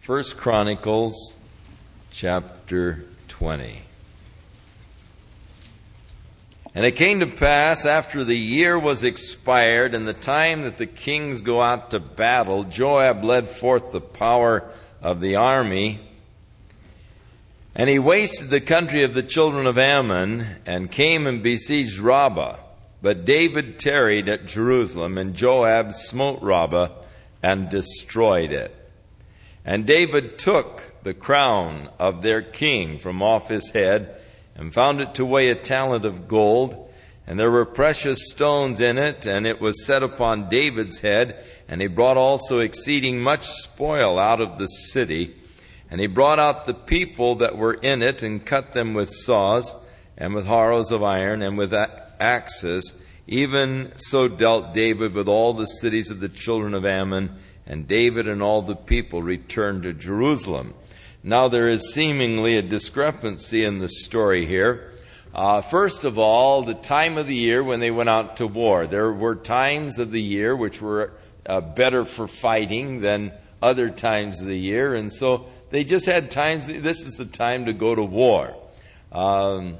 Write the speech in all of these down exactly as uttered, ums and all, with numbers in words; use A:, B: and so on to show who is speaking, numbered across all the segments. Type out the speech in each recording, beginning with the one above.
A: First Chronicles chapter twenty. And it came to pass, after the year was expired, and the time that the kings go out to battle, Joab led forth the power of the army, and he wasted the country of the children of Ammon, and came and besieged Rabbah. But David tarried at Jerusalem, and Joab smote Rabbah, and destroyed it. And David took the crown of their king from off his head, and found it to weigh a talent of gold, and there were precious stones in it, and it was set upon David's head. And he brought also exceeding much spoil out of the city. And he brought out the people that were in it, and cut them with saws, and with harrows of iron, and with axes. Even so dealt David with all the cities of the children of Ammon, and David and all the people returned to Jerusalem. Now there is seemingly a discrepancy in the story here. Uh, first of all, the time of the year when they went out to war. There were times of the year which were uh, better for fighting than other times of the year. And so they just had times, this is the time to go to war. Um,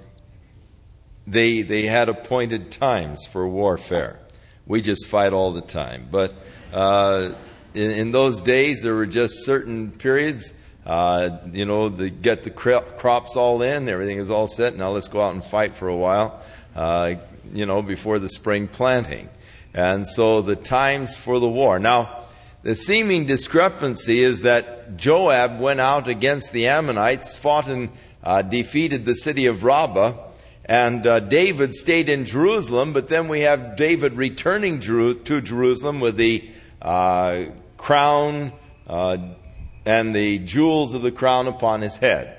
A: they, they had appointed times for warfare. We just fight all the time. But uh, in, in those days, there were just certain periods. Uh, you know, they get the crops all in, everything is all set. Now let's go out and fight for a while, uh, you know, before the spring planting. And so the times for the war. Now, the seeming discrepancy is that Joab went out against the Ammonites, fought and uh, defeated the city of Rabbah, and uh, David stayed in Jerusalem. But then we have David returning Jeru- to Jerusalem with the uh, crown, uh, and the jewels of the crown upon his head.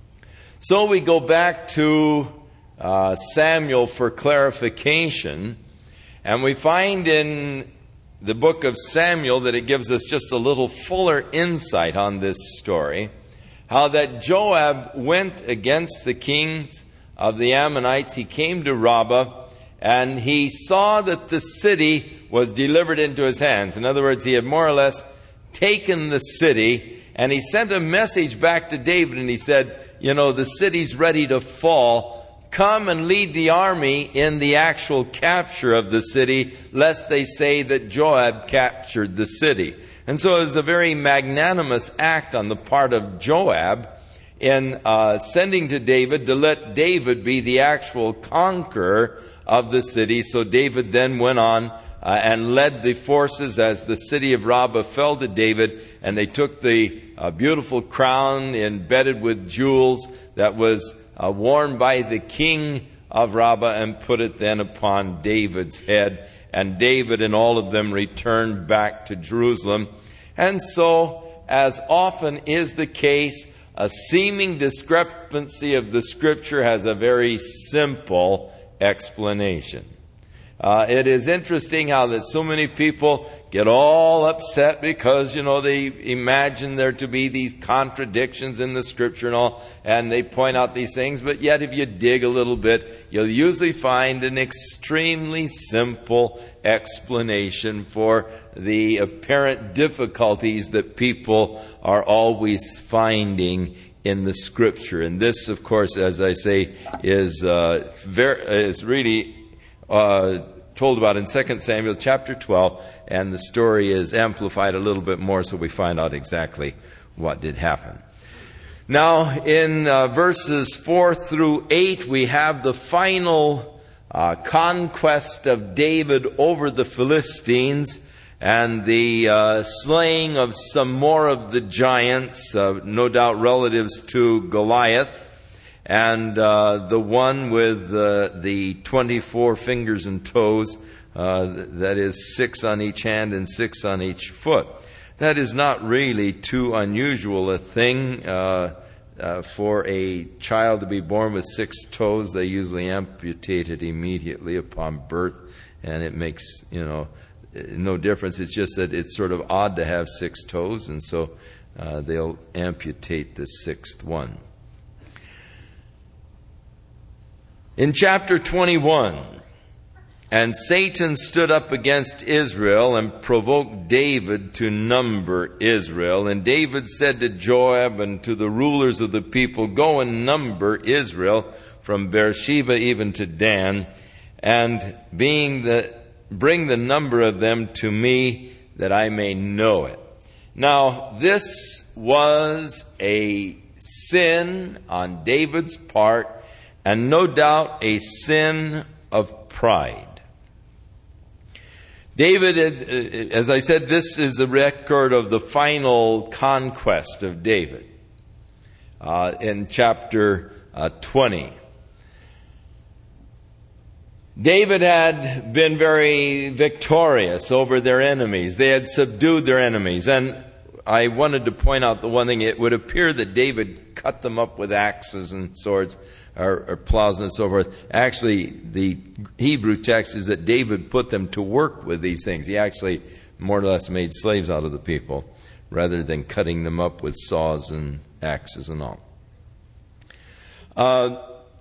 A: So we go back to uh, Samuel for clarification, and we find in the book of Samuel that it gives us just a little fuller insight on this story, how that Joab went against the kings of the Ammonites. He came to Rabbah, and he saw that the city was delivered into his hands. In other words, he had more or less taken the city, and he sent a message back to David, and he said, you know, the city's ready to fall. Come and lead the army in the actual capture of the city, lest they say that Joab captured the city. And so it was a very magnanimous act on the part of Joab in uh, sending to David to let David be the actual conqueror of the city. So David then went on Uh, and led the forces as the city of Rabbah fell to David, and they took the uh, beautiful crown embedded with jewels that was uh, worn by the king of Rabbah, and put it then upon David's head. And David and all of them returned back to Jerusalem. And so, as often is the case, a seeming discrepancy of the Scripture has a very simple explanation. Uh, it is interesting how that so many people get all upset because, you know, they imagine there to be these contradictions in the Scripture and all, and they point out these things. But yet, if you dig a little bit, you'll usually find an extremely simple explanation for the apparent difficulties that people are always finding in the Scripture. And this, of course, as I say, is uh, very is really Uh, told about in Second Samuel chapter twelve, and the story is amplified a little bit more, so we find out exactly what did happen. Now, in uh, verses four through eight, we have the final uh, conquest of David over the Philistines, and the uh, slaying of some more of the giants, uh, no doubt relatives to Goliath. And uh, the one with uh, the twenty-four fingers and toes, uh, that is six on each hand and six on each foot. That is not really too unusual a thing uh, uh, for a child to be born with six toes. They usually amputate it immediately upon birth, and it makes, you know, no difference. It's just that it's sort of odd to have six toes, and so uh, they'll amputate the sixth one. In chapter twenty-one, And Satan stood up against Israel and provoked David to number Israel. And David said to Joab and to the rulers of the people, "Go and number Israel from Beersheba even to Dan, and being the, bring the number of them to me, that I may know it." Now, this was a sin on David's part, and no doubt a sin of pride. David, as I said, this is a record of the final conquest of David uh, in chapter uh, twenty. David had been very victorious over their enemies. They had subdued their enemies. And I wanted to point out the one thing. It would appear that David cut them up with axes and swords, or, or plows and so forth. Actually, the Hebrew text is that David put them to work with these things. He actually more or less made slaves out of the people, rather than cutting them up with saws and axes and all. Uh,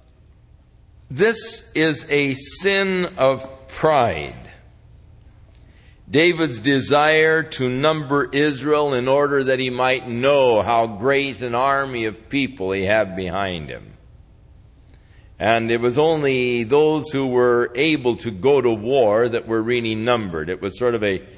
A: this is a sin of pride. David's desire to number Israel in order that he might know how great an army of people he had behind him. And it was only those who were able to go to war that were really numbered. It was sort of a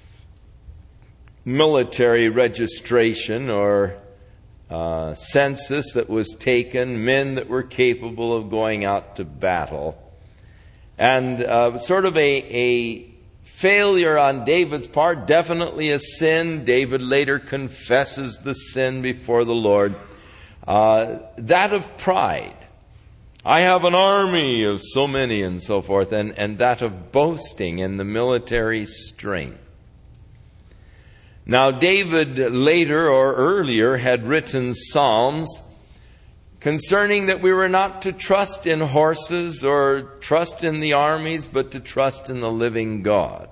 A: military registration or uh, census that was taken, men that were capable of going out to battle. And uh, sort of a, a failure on David's part, definitely a sin. David later confesses the sin before the Lord. Uh, that of pride. I have an army of so many and so forth, and, and that of boasting in the military strength. Now, David later or earlier had written Psalms concerning that we were not to trust in horses or trust in the armies, but to trust in the living God.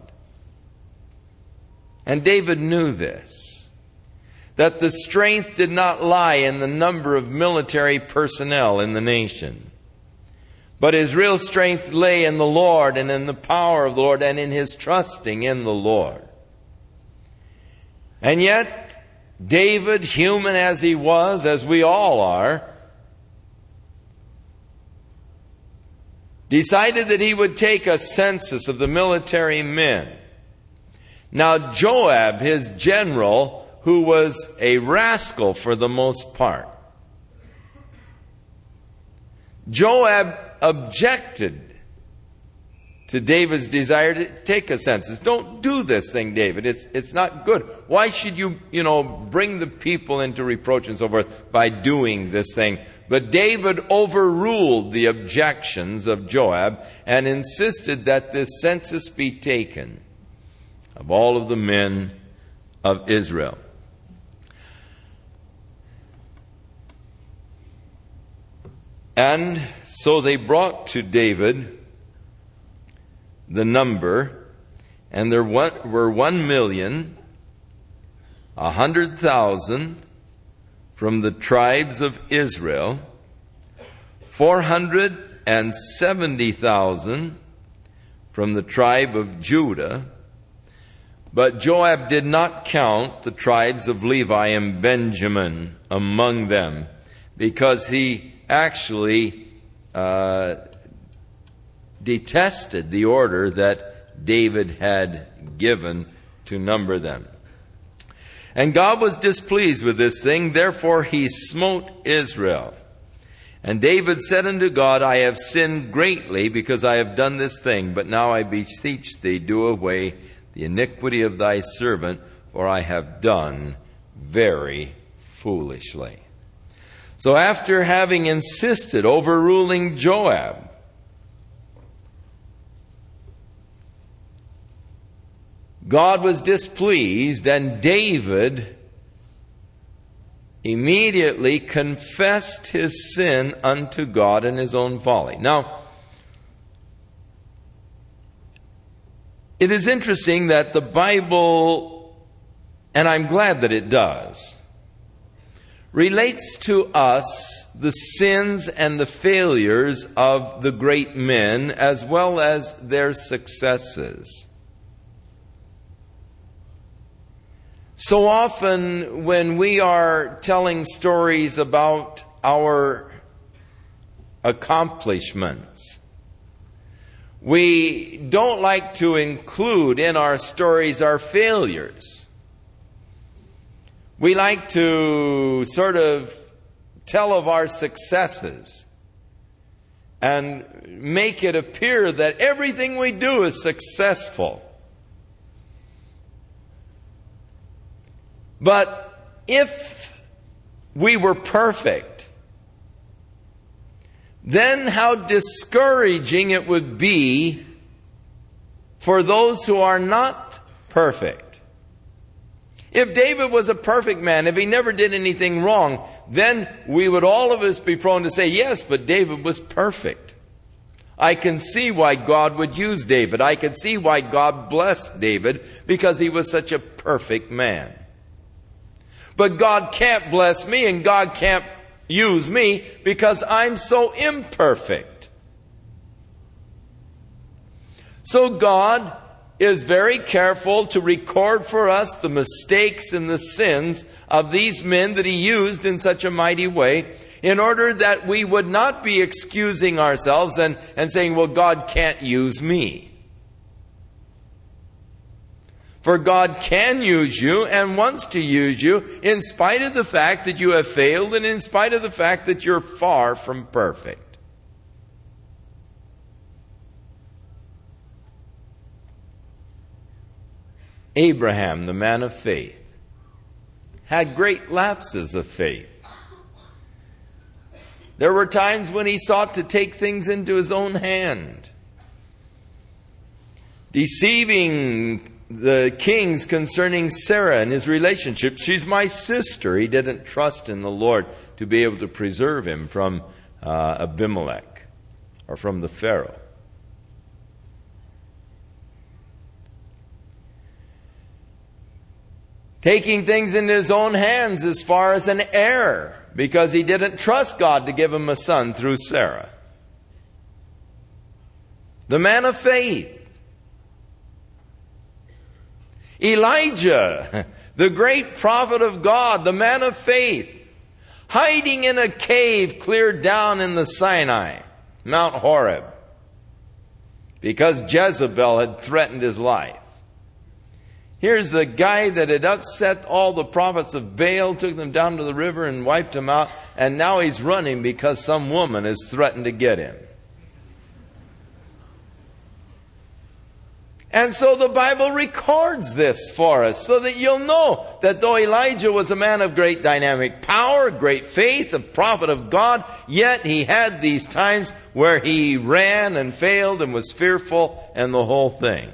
A: And David knew this, that the strength did not lie in the number of military personnel in the nation, but his real strength lay in the Lord and in the power of the Lord and in his trusting in the Lord. And yet, David, human as he was, as we all are, decided that he would take a census of the military men. Now, Joab, his general, who was a rascal for the most part, Joab objected to David's desire to take a census. Don't do this thing, David. It's it's not good. Why should you, you know, bring the people into reproach and so forth by doing this thing? But David overruled the objections of Joab and insisted that this census be taken of all of the men of Israel. And so they brought to David the number, and there were one million, a hundred thousand from the tribes of Israel, four hundred and seventy thousand from the tribe of Judah. But Joab did not count the tribes of Levi and Benjamin among them, because he actually uh, detested the order that David had given to number them. And God was displeased with this thing, therefore he smote Israel. And David said unto God, I have sinned greatly because I have done this thing, but now I beseech thee, do away the iniquity of thy servant, for I have done very foolishly. So after having insisted, overruling Joab, God was displeased, and David immediately confessed his sin unto God in his own folly. Now, it is interesting that the Bible, and I'm glad that it does, relates to us the sins and the failures of the great men as well as their successes. So often when we are telling stories about our accomplishments, we don't like to include in our stories our failures. We like to sort of tell of our successes and make it appear that everything we do is successful. But if we were perfect, then how discouraging it would be for those who are not perfect. If David was a perfect man, if he never did anything wrong, then we would all of us be prone to say, yes, but David was perfect. I can see why God would use David. I can see why God blessed David, because he was such a perfect man. But God can't bless me and God can't use me because I'm so imperfect. So God is very careful to record for us the mistakes and the sins of these men that he used in such a mighty way, in order that we would not be excusing ourselves and, and saying, well, God can't use me. For God can use you and wants to use you in spite of the fact that you have failed and in spite of the fact that you're far from perfect. Abraham, the man of faith, had great lapses of faith. There were times when he sought to take things into his own hand, deceiving the kings concerning Sarah and his relationship. She's my sister. He didn't trust in the Lord to be able to preserve him from uh, Abimelech or from the Pharaoh. Taking things into his own hands as far as an heir, because he didn't trust God to give him a son through Sarah. The man of faith. Elijah, the great prophet of God, the man of faith, hiding in a cave clear down in the Sinai, Mount Horeb, because Jezebel had threatened his life. Here's the guy that had upset all the prophets of Baal, took them down to the river and wiped them out, and now he's running because some woman has threatened to get him. And so the Bible records this for us so that you'll know that though Elijah was a man of great dynamic power, great faith, a prophet of God, yet he had these times where he ran and failed and was fearful and the whole thing.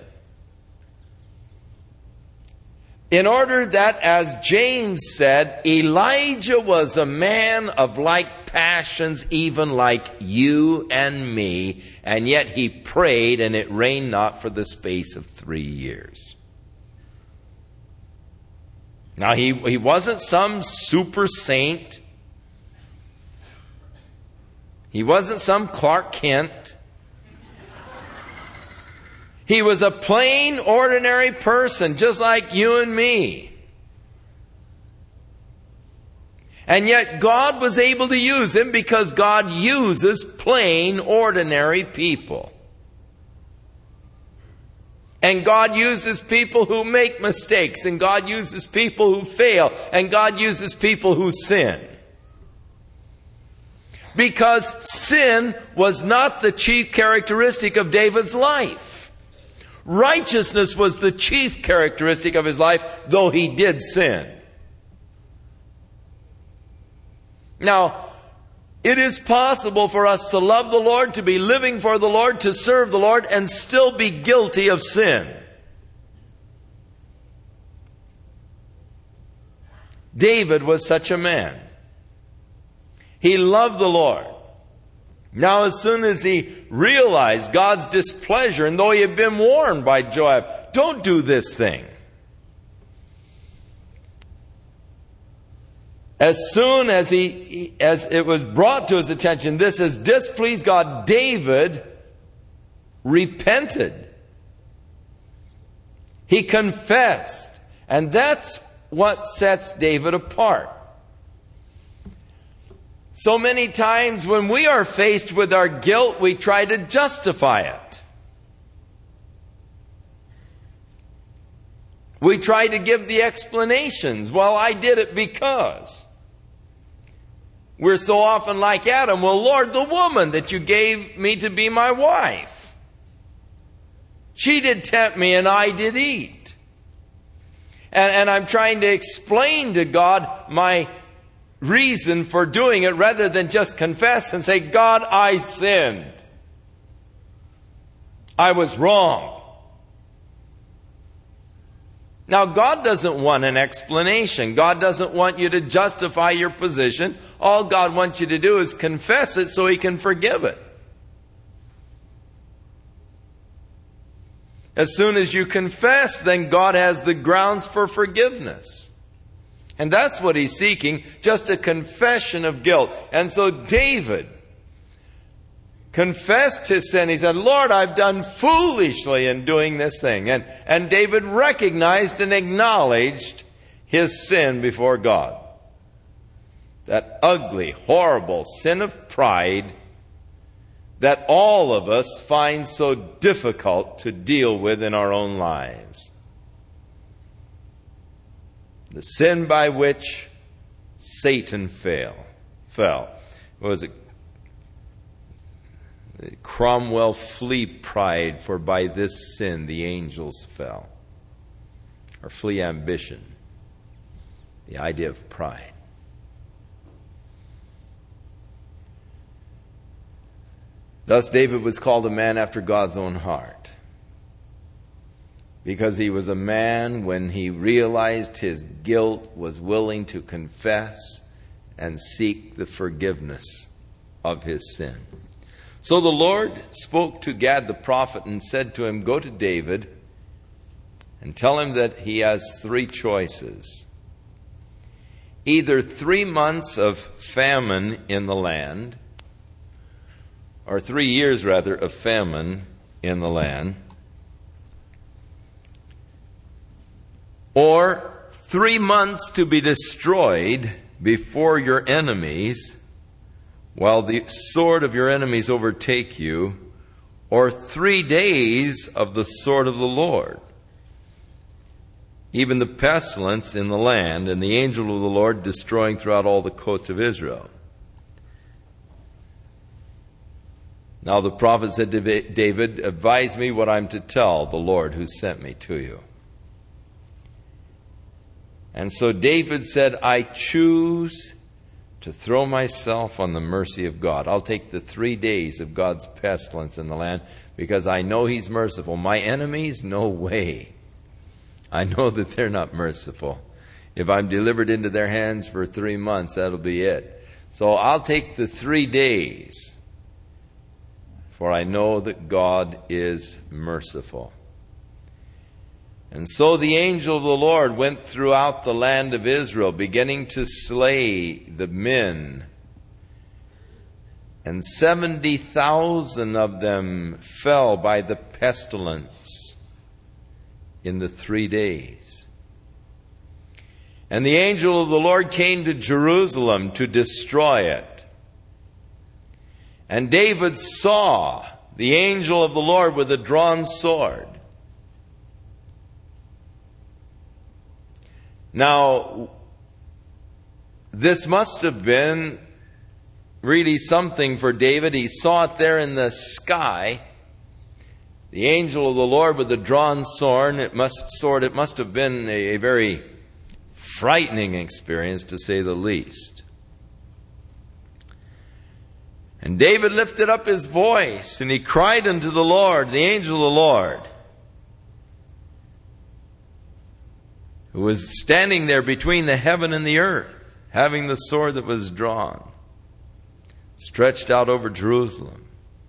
A: In order that, as James said, Elijah was a man of like passions, even like you and me, and yet he prayed and it rained not for the space of three years. Now, he, he wasn't some super saint. He wasn't some Clark Kent. He was a plain, ordinary person, just like you and me. And yet God was able to use him because God uses plain, ordinary people. And God uses people who make mistakes, and God uses people who fail, and God uses people who sin. Because sin was not the chief characteristic of David's life. Righteousness was the chief characteristic of his life, though he did sin. Now, it is possible for us to love the Lord, to be living for the Lord, to serve the Lord, and still be guilty of sin. David was such a man. He loved the Lord. Now, as soon as he realized God's displeasure, and though he had been warned by Joab, don't do this thing. As soon as he, as it was brought to his attention, this has displeased God, David repented. He confessed. And that's what sets David apart. So many times when we are faced with our guilt, we try to justify it. We try to give the explanations. Well, I did it because. We're so often like Adam. Well, Lord, the woman that you gave me to be my wife, she did tempt me and I did eat. And, and I'm trying to explain to God my reason for doing it rather than just confess and say, God, I sinned. I was wrong. Now, God doesn't want an explanation. God doesn't want you to justify your position. All God wants you to do is confess it so He can forgive it. As soon as you confess, then God has the grounds for forgiveness. And that's what He's seeking, just a confession of guilt. And so David confessed his sin. He said, Lord, I've done foolishly in doing this thing. And, and David recognized and acknowledged his sin before God. That ugly, horrible sin of pride that all of us find so difficult to deal with in our own lives. The sin by which Satan fell. fell. What was it? Cromwell, flee pride, for by this sin the angels fell. Or flee ambition. The idea of pride. Thus David was called a man after God's own heart. Because he was a man, when he realized his guilt, was willing to confess and seek the forgiveness of his sin. So the Lord spoke to Gad the prophet and said to him, go to David and tell him that he has three choices. Either three months of famine in the land, or three years rather of famine in the land, or three months to be destroyed before your enemies, while the sword of your enemies overtake you, or three days of the sword of the Lord, even the pestilence in the land, and the angel of the Lord destroying throughout all the coast of Israel. Now the prophet said to David, advise me what I'm to tell the Lord who sent me to you. And so David said, I choose to throw myself on the mercy of God. I'll take the three days of God's pestilence in the land because I know He's merciful. My enemies, no way. I know that they're not merciful. If I'm delivered into their hands for three months, that'll be it. So I'll take the three days, for I know that God is merciful. And so the angel of the Lord went throughout the land of Israel, beginning to slay the men. And seventy thousand of them fell by the pestilence in the three days. And the angel of the Lord came to Jerusalem to destroy it. And David saw the angel of the Lord with a drawn sword. Now, this must have been really something for David. He saw it there in the sky. The angel of the Lord with the drawn sword. It must, sword, it must have been a, a very frightening experience, to say the least. And David lifted up his voice, and he cried unto the Lord, the angel of the Lord, who was standing there between the heaven and the earth, having the sword that was drawn, stretched out over Jerusalem.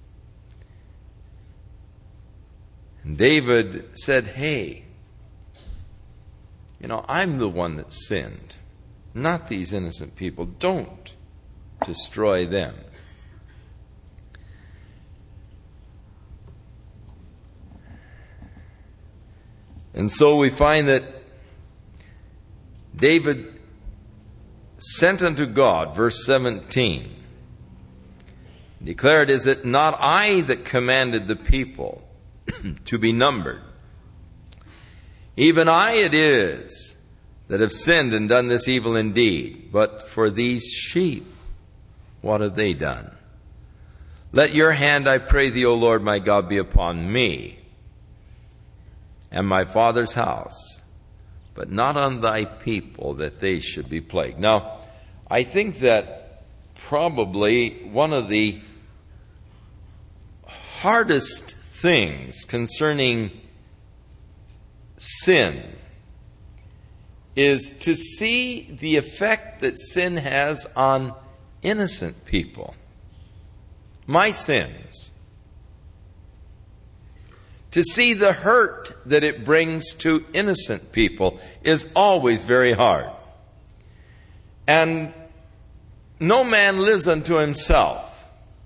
A: And David said, hey, you know, I'm the one that sinned. Not these innocent people. Don't destroy them. And so we find that David sent unto God, verse seventeen, declared, is it not I that commanded the people to be numbered? Even I it is that have sinned and done this evil indeed. But for these sheep, what have they done? Let your hand, I pray thee, O Lord my God, be upon me and my father's house, but not on thy people, that they should be plagued. Now, I think that probably one of the hardest things concerning sin is to see the effect that sin has on innocent people. My sins. To see the hurt that it brings to innocent people is always very hard. And no man lives unto himself.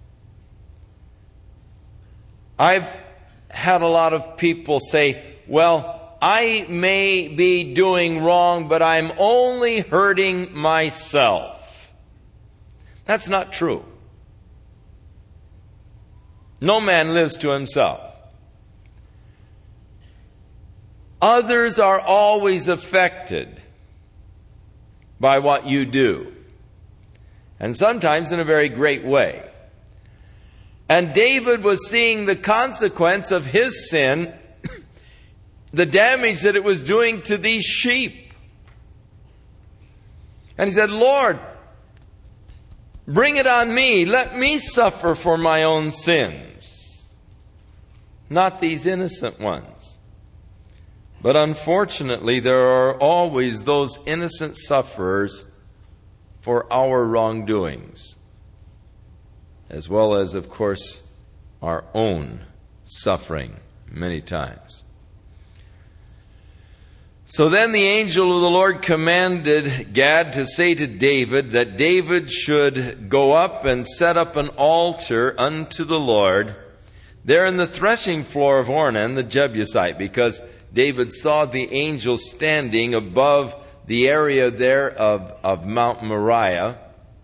A: I've had a lot of people say, well, I may be doing wrong, but I'm only hurting myself. That's not true. No man lives to himself. Others are always affected by what you do, and sometimes in a very great way. And David was seeing the consequence of his sin, the damage that it was doing to these sheep. And he said, Lord, bring it on me. Let me suffer for my own sins, not these innocent ones. But unfortunately, there are always those innocent sufferers for our wrongdoings, as well as, of course, our own suffering many times. So then the angel of the Lord commanded Gad to say to David that David should go up and set up an altar unto the Lord there in the threshing floor of Ornan the Jebusite, because David saw the angel standing above the area there of, of Mount Moriah,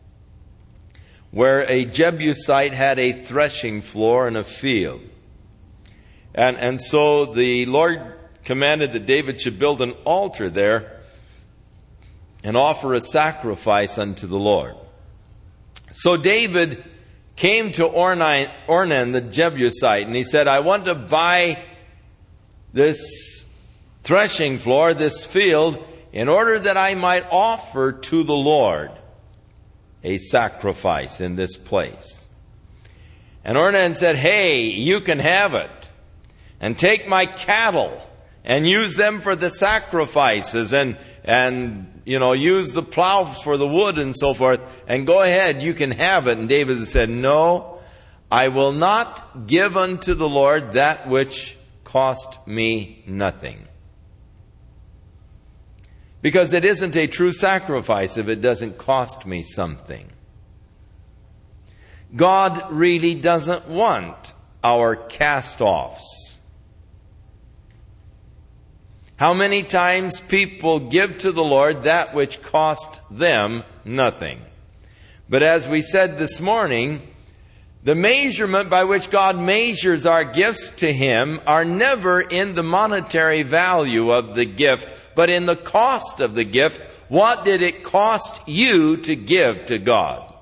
A: where a Jebusite had a threshing floor and a field. And, and so the Lord commanded that David should build an altar there and offer a sacrifice unto the Lord. So David came to Ornan, Ornan the Jebusite, and he said, I want to buy this threshing floor, this field, in order that I might offer to the Lord a sacrifice in this place. And Ornan said, hey, you can have it, and take my cattle and use them for the sacrifices, and, and you know, use the plows for the wood and so forth, and go ahead, you can have it. And David said, no, I will not give unto the Lord that which cost me nothing. Because it isn't a true sacrifice if it doesn't cost me something. God really doesn't want our cast-offs. How many times people give to the Lord that which cost them nothing. But as we said this morning, the measurement by which God measures our gifts to Him are never in the monetary value of the gift, but in the cost of the gift. What did it cost you to give to God?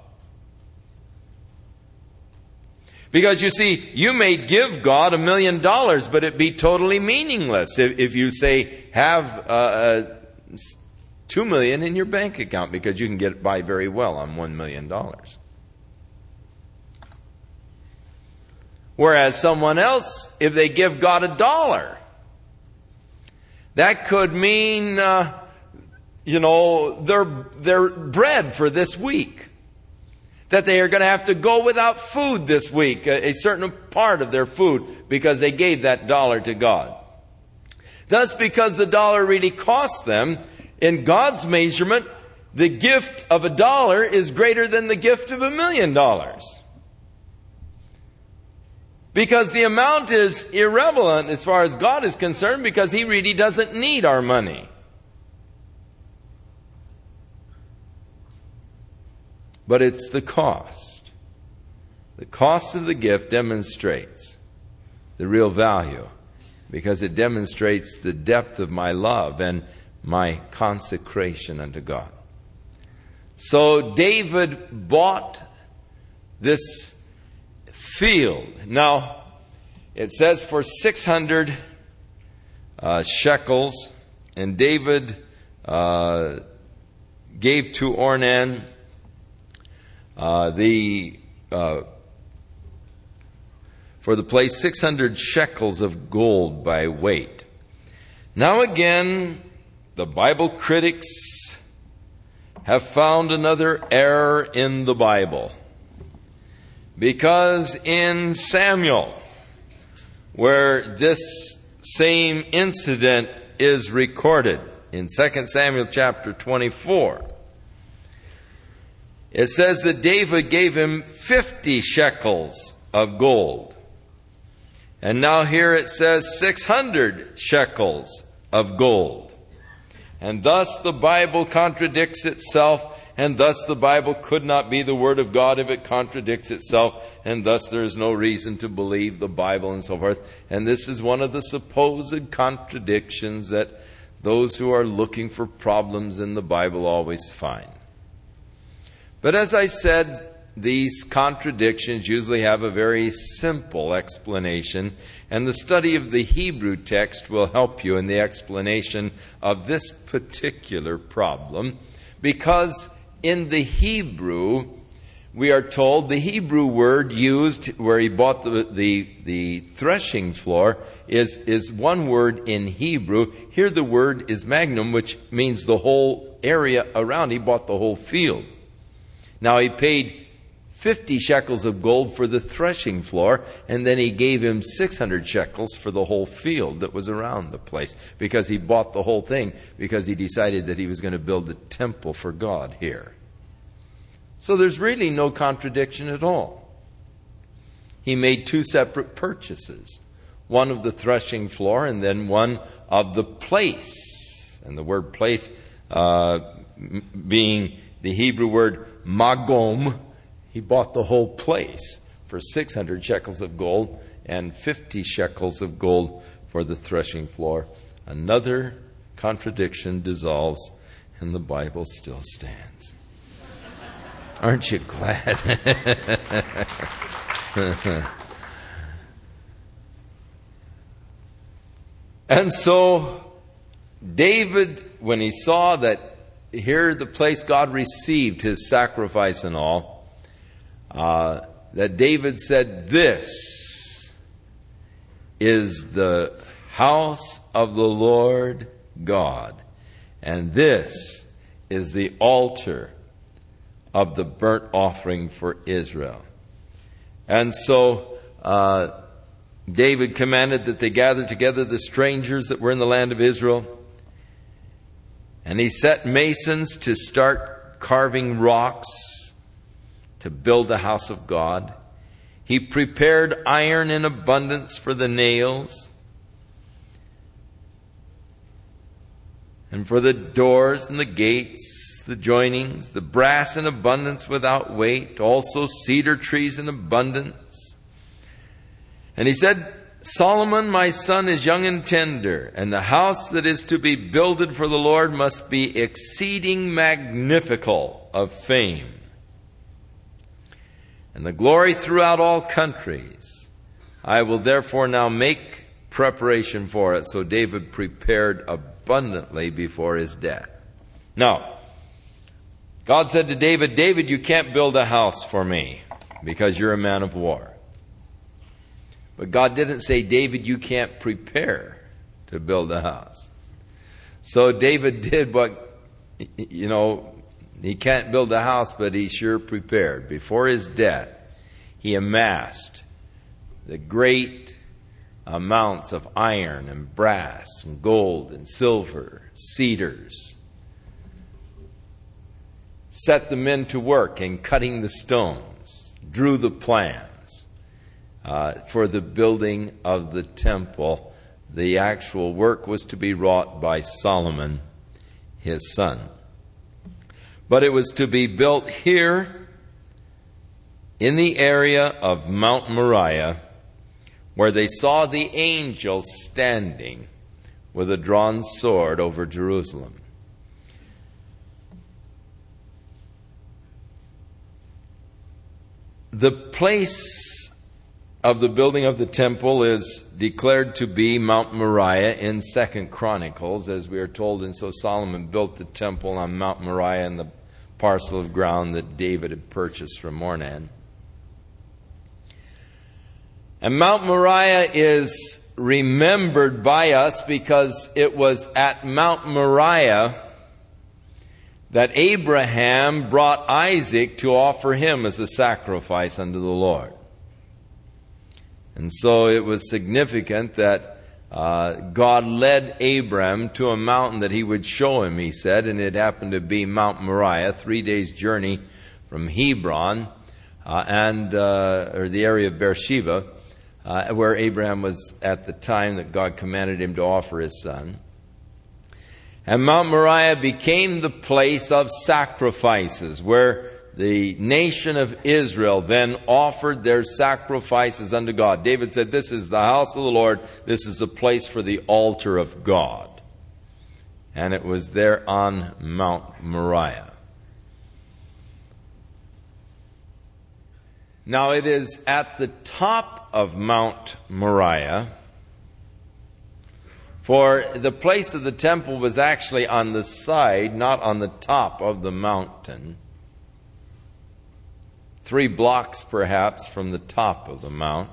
A: Because you see, you may give God a million dollars, but it be totally meaningless if, if you say, have uh, uh, two million in your bank account, because you can get by very well on one million dollars. Whereas someone else, if they give God a dollar, that could mean, uh, you know, their, their bread for this week. That they are going to have to go without food this week, a, a certain part of their food, because they gave that dollar to God. Thus, because the dollar really cost them, in God's measurement, the gift of a dollar is greater than the gift of a million dollars. Because the amount is irrelevant as far as God is concerned, because He really doesn't need our money. But it's the cost. The cost of the gift demonstrates the real value, because it demonstrates the depth of my love and my consecration unto God. So David bought this field. Now, it says for six hundred uh, shekels, and David uh, gave to Ornan uh, the uh, for the place six hundred shekels of gold by weight. Now again, the Bible critics have found another error in the Bible. Because in Samuel, where this same incident is recorded, in Second Samuel chapter twenty-four, it says that David gave him fifty shekels of gold. And now here it says six hundred shekels of gold. And thus the Bible contradicts itself, and thus the Bible could not be the Word of God if it contradicts itself, and thus there is no reason to believe the Bible and so forth. And this is one of the supposed contradictions that those who are looking for problems in the Bible always find. But as I said, these contradictions usually have a very simple explanation, and the study of the Hebrew text will help you in the explanation of this particular problem, because in the Hebrew, we are told the Hebrew word used where he bought the, the, the threshing floor is, is one word in Hebrew. Here the word is magnum, which means the whole area around. He bought the whole field. Now he paid fifty shekels of gold for the threshing floor, and then he gave him six hundred shekels for the whole field that was around the place, because he bought the whole thing, because he decided that he was going to build a temple for God here. So there's really no contradiction at all. He made two separate purchases, one of the threshing floor and then one of the place. And the word place uh, being the Hebrew word magom. He bought the whole place for six hundred shekels of gold and fifty shekels of gold for the threshing floor. Another contradiction dissolves, and the Bible still stands. Aren't you glad? And so David, when he saw that here the place God received his sacrifice and all, Uh, that David said, "This is the house of the Lord God, and this is the altar of the burnt offering for Israel." And so uh, David commanded that they gather together the strangers that were in the land of Israel, and he set masons to start carving rocks to build the house of God. He prepared iron in abundance for the nails, and for the doors and the gates, the joinings, the brass in abundance without weight, also cedar trees in abundance. And he said, "Solomon, my son, is young and tender, and the house that is to be builded for the Lord must be exceeding magnifical of fame, and the glory throughout all countries. I will therefore now make preparation for it." So David prepared abundantly before his death. Now, God said to David, "David, you can't build a house for me because you're a man of war." But God didn't say, "David, you can't prepare to build a house." So David did what, you know, he can't build a house, but he sure prepared. Before his death, he amassed the great amounts of iron and brass and gold and silver, cedars. set the men to work in cutting the stones, drew the plans uh, for the building of the temple. The actual work was to be wrought by Solomon, his son. But it was to be built here in the area of Mount Moriah, where they saw the angel standing with a drawn sword over Jerusalem. The place of the building of the temple is declared to be Mount Moriah in Second Chronicles, as we are told. And so Solomon built the temple on Mount Moriah and the parcel of ground that David had purchased from Ornan. And Mount Moriah is remembered by us because it was at Mount Moriah that Abraham brought Isaac to offer him as a sacrifice unto the Lord. And so it was significant that uh, God led Abraham to a mountain that he would show him, he said, and it happened to be Mount Moriah, three days' journey from Hebron, uh, and uh, or the area of Beersheba, uh, where Abraham was at the time that God commanded him to offer his son. And Mount Moriah became the place of sacrifices, where the nation of Israel then offered their sacrifices unto God. David said, "This is the house of the Lord. This is a place for the altar of God." And it was there on Mount Moriah. Now it is at the top of Mount Moriah, for the place of the temple was actually on the side, not on the top of the mountain. Three blocks perhaps from the top of the mount.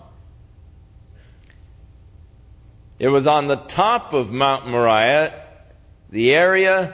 A: It was on the top of Mount Moriah, the area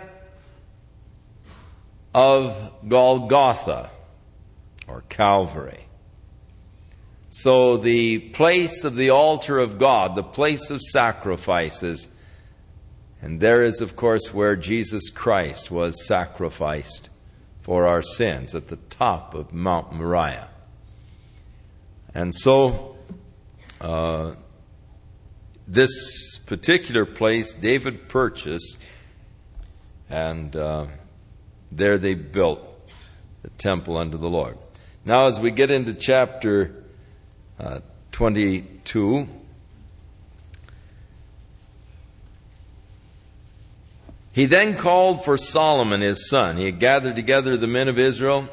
A: of Golgotha, or Calvary. So the place of the altar of God, the place of sacrifices, and there is, of course, where Jesus Christ was sacrificed for our sins, at the top of Mount Moriah. And so, uh, this particular place David purchased, and uh, there they built the temple unto the Lord. Now, as we get into chapter uh, twenty-two, he then called for Solomon his son. He had gathered together the men of Israel.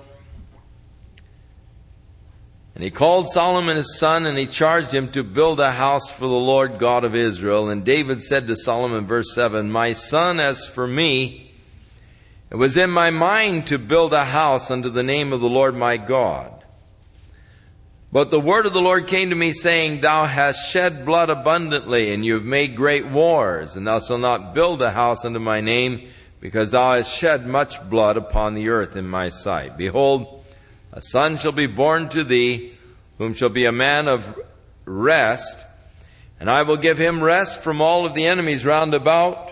A: And he called Solomon his son, and he charged him to build a house for the Lord God of Israel. And David said to Solomon, verse seven, "My son, as for me, it was in my mind to build a house unto the name of the Lord my God. But the word of the Lord came to me, saying, Thou hast shed blood abundantly, and you have made great wars, and thou shalt not build a house unto my name, because thou hast shed much blood upon the earth in my sight. Behold, a son shall be born to thee, whom shall be a man of rest, and I will give him rest from all of the enemies round about.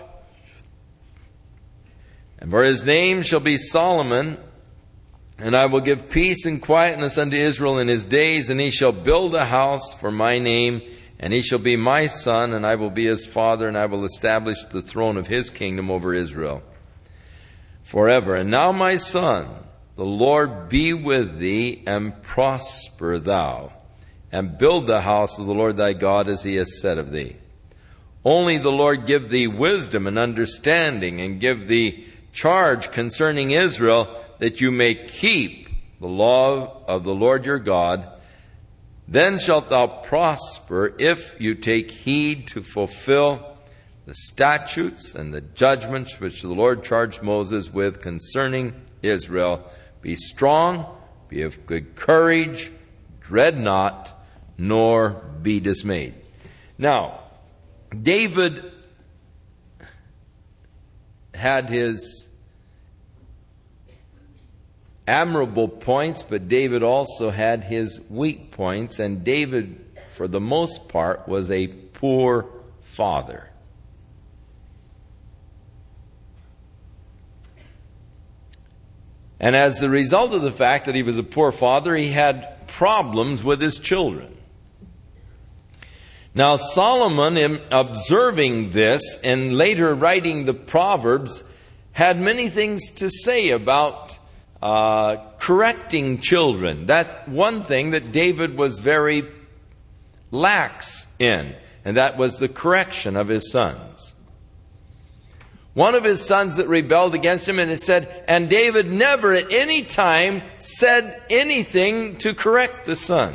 A: And for his name shall be Solomon, and I will give peace and quietness unto Israel in his days, and he shall build a house for my name, and he shall be my son, and I will be his father, and I will establish the throne of his kingdom over Israel forever. And now, my son, the Lord be with thee, and prosper thou, and build the house of the Lord thy God as he has said of thee. Only the Lord give thee wisdom and understanding, and give thee charge concerning Israel, that you may keep the law of the Lord your God. Then shalt thou prosper, if you take heed to fulfill the statutes and the judgments which the Lord charged Moses with concerning Israel. Be strong, be of good courage, dread not, nor be dismayed." Now, David had his admirable points, but David also had his weak points, and David, for the most part, was a poor father. And as the result of the fact that he was a poor father, he had problems with his children. Now Solomon, in observing this and later writing the Proverbs, had many things to say about uh, correcting children. That's one thing that David was very lax in, and that was the correction of his sons. One of his sons that rebelled against him, and it said, and David never at any time said anything to correct the son.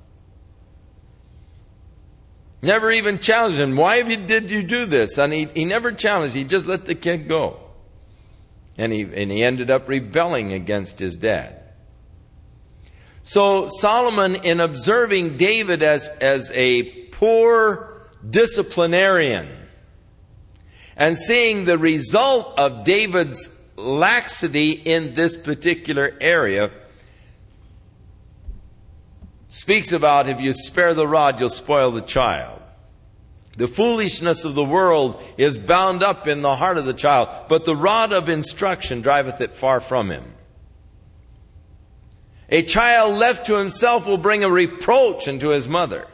A: Never even challenged him. Why have you, did you do this? And he, he never challenged. He just let the kid go. And he, and he ended up rebelling against his dad. So Solomon, in observing David as, as a poor disciplinarian, and seeing the result of David's laxity in this particular area, speaks about if you spare the rod, you'll spoil the child. The foolishness of the world is bound up in the heart of the child, but the rod of instruction driveth it far from him. A child left to himself will bring a reproach unto his mother.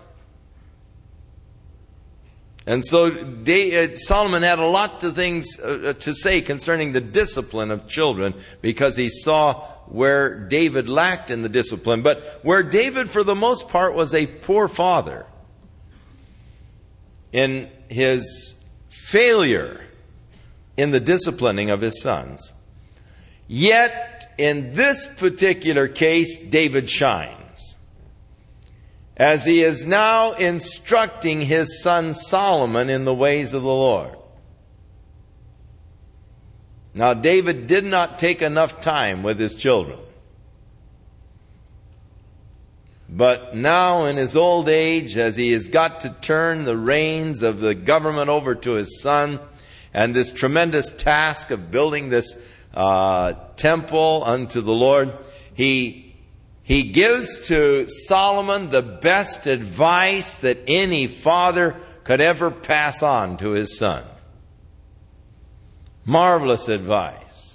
A: And so Solomon had a lot of things to say concerning the discipline of children, because he saw where David lacked in the discipline. But where David, for the most part, was a poor father in his failure in the disciplining of his sons, yet in this particular case, David shines, as he is now instructing his son Solomon in the ways of the Lord. Now, David did not take enough time with his children. But now in his old age, as he has got to turn the reins of the government over to his son, and this tremendous task of building this uh, temple unto the Lord, he, he gives to Solomon the best advice that any father could ever pass on to his son. Marvelous advice.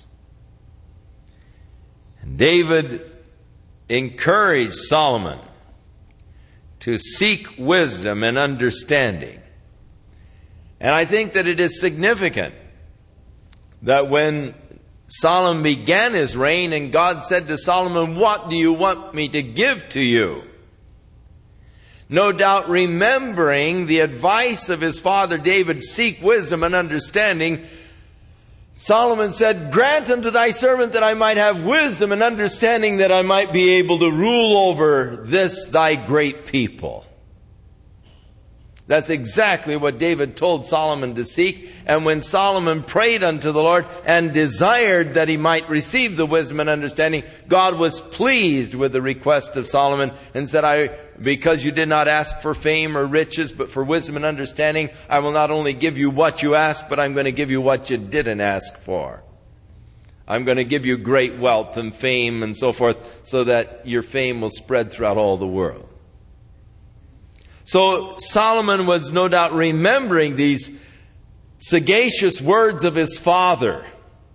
A: And David encouraged Solomon to seek wisdom and understanding. And I think that it is significant that when Solomon began his reign and God said to Solomon, "What do you want me to give to you?" No doubt remembering the advice of his father David, seek wisdom and understanding, Solomon said, "Grant unto thy servant that I might have wisdom and understanding, that I might be able to rule over this thy great people." That's exactly what David told Solomon to seek. And when Solomon prayed unto the Lord and desired that he might receive the wisdom and understanding, God was pleased with the request of Solomon and said, "I, because you did not ask for fame or riches, but for wisdom and understanding, I will not only give you what you asked, but I'm going to give you what you didn't ask for. I'm going to give you great wealth and fame and so forth, so that your fame will spread throughout all the world." So Solomon was no doubt remembering these sagacious words of his father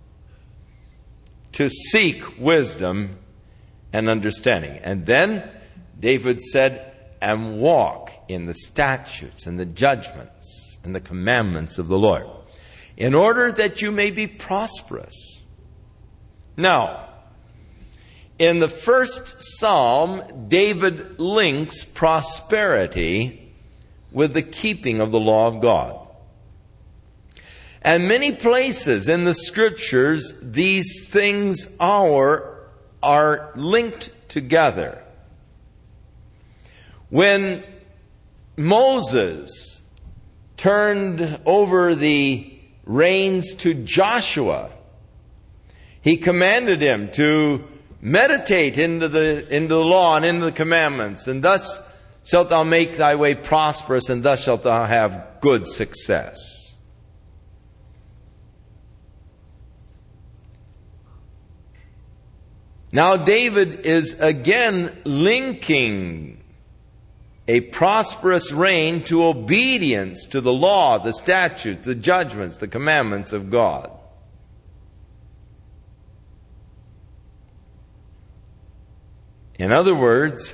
A: to seek wisdom and understanding. And then David said, "And walk in the statutes and the judgments and the commandments of the Lord, in order that you may be prosperous." Now, in the first psalm, David links prosperity with the keeping of the law of God. And many places in the scriptures, these things are, are linked together. When Moses turned over the reins to Joshua, he commanded him to meditate into the, into the law and into the commandments, and thus shalt thou make thy way prosperous, and thus shalt thou have good success. Now David is again linking a prosperous reign to obedience to the law, the statutes, the judgments, the commandments of God. In other words,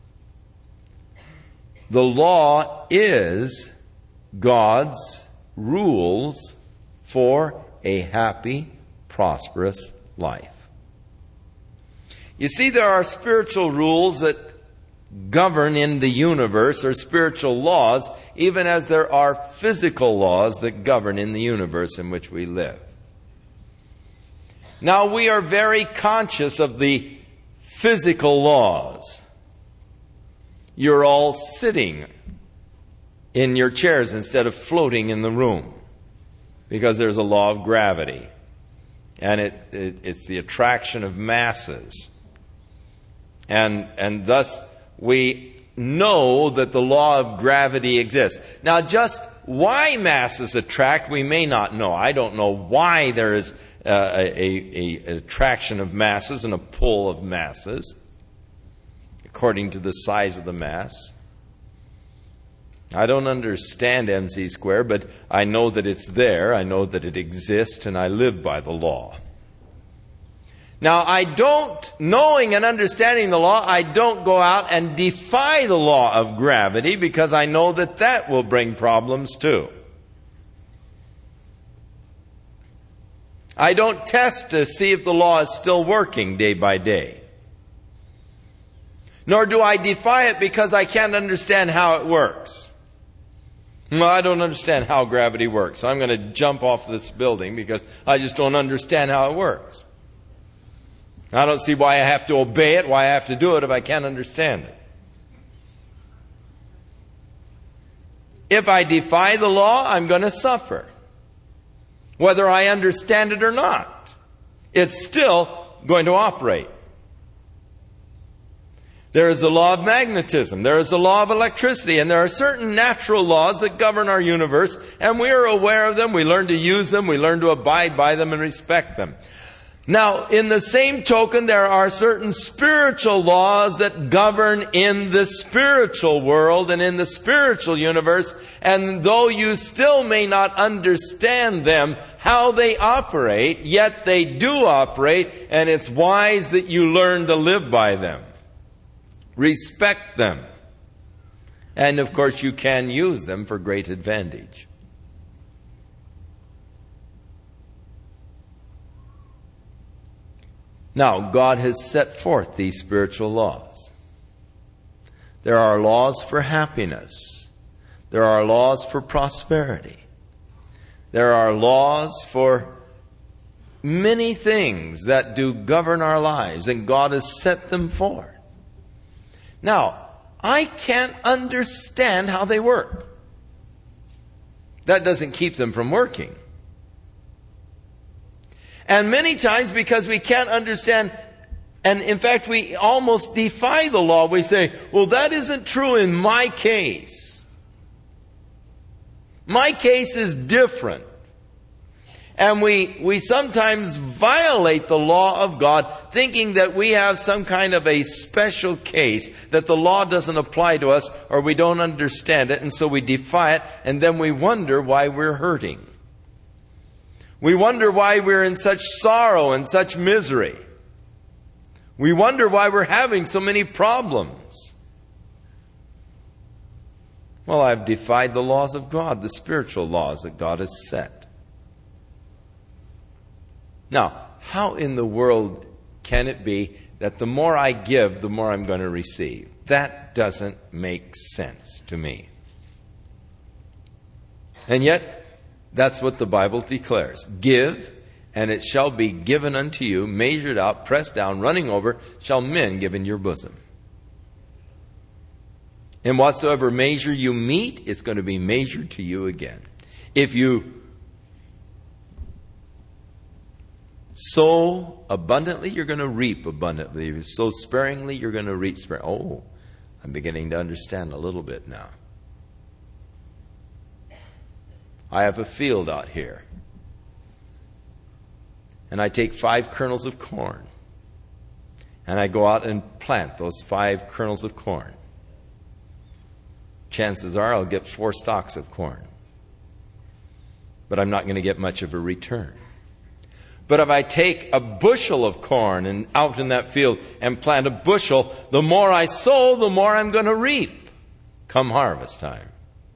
A: the law is God's rules for a happy, prosperous life. You see, there are spiritual rules that govern in the universe, or spiritual laws, even as there are physical laws that govern in the universe in which we live. Now, we are very conscious of the physical laws. You're all sitting in your chairs instead of floating in the room because there's a law of gravity. And it, it, it's the attraction of masses. And, and thus we know that the law of gravity exists. Now, just why masses attract, we may not know. I don't know why there is uh, a, a, a attraction of masses and a pull of masses according to the size of the mass. I don't understand M C squared, but I know that it's there. I know that it exists, and I live by the law. Now, I don't, knowing and understanding the law, I don't go out and defy the law of gravity, because I know that that will bring problems too. I don't test to see if the law is still working day by day. Nor do I defy it because I can't understand how it works. Well, I don't understand how gravity works, so I'm going to jump off this building because I just don't understand how it works. I don't see why I have to obey it, why I have to do it if I can't understand it. If I defy the law, I'm going to suffer. Whether I understand it or not, it's still going to operate. There is the law of magnetism, there is the law of electricity, and there are certain natural laws that govern our universe, and we are aware of them, we learn to use them, we learn to abide by them and respect them. Now, in the same token, there are certain spiritual laws that govern in the spiritual world and in the spiritual universe, and though you still may not understand them, how they operate, yet they do operate, and it's wise that you learn to live by them. Respect them. And of course, you can use them for great advantage. Now, God has set forth these spiritual laws. There are laws for happiness. There are laws for prosperity. There are laws for many things that do govern our lives, and God has set them forth. Now, I can't understand how they work. That doesn't keep them from working. And many times, because we can't understand, and in fact we almost defy the law, we say, well, that isn't true in my case. My case is different. And we, we sometimes violate the law of God, thinking that we have some kind of a special case, that the law doesn't apply to us, or we don't understand it, and so we defy it, and then we wonder why we're hurting. We wonder why we're in such sorrow and such misery. We wonder why we're having so many problems. Well, I've defied the laws of God, the spiritual laws that God has set. Now, how in the world can it be that the more I give, the more I'm going to receive? That doesn't make sense to me. And yet, that's what the Bible declares. Give, and it shall be given unto you, measured out, pressed down, running over, shall men give in your bosom. And whatsoever measure you meet, it's going to be measured to you again. If you sow abundantly, you're going to reap abundantly. If you sow sparingly, you're going to reap sparingly. Oh, I'm beginning to understand a little bit now. I have a field out here, and I take five kernels of corn, and I go out and plant those five kernels of corn. Chances are I'll get four stalks of corn, but I'm not going to get much of a return. But if I take a bushel of corn and out in that field and plant a bushel, the more I sow, the more I'm going to reap come harvest time.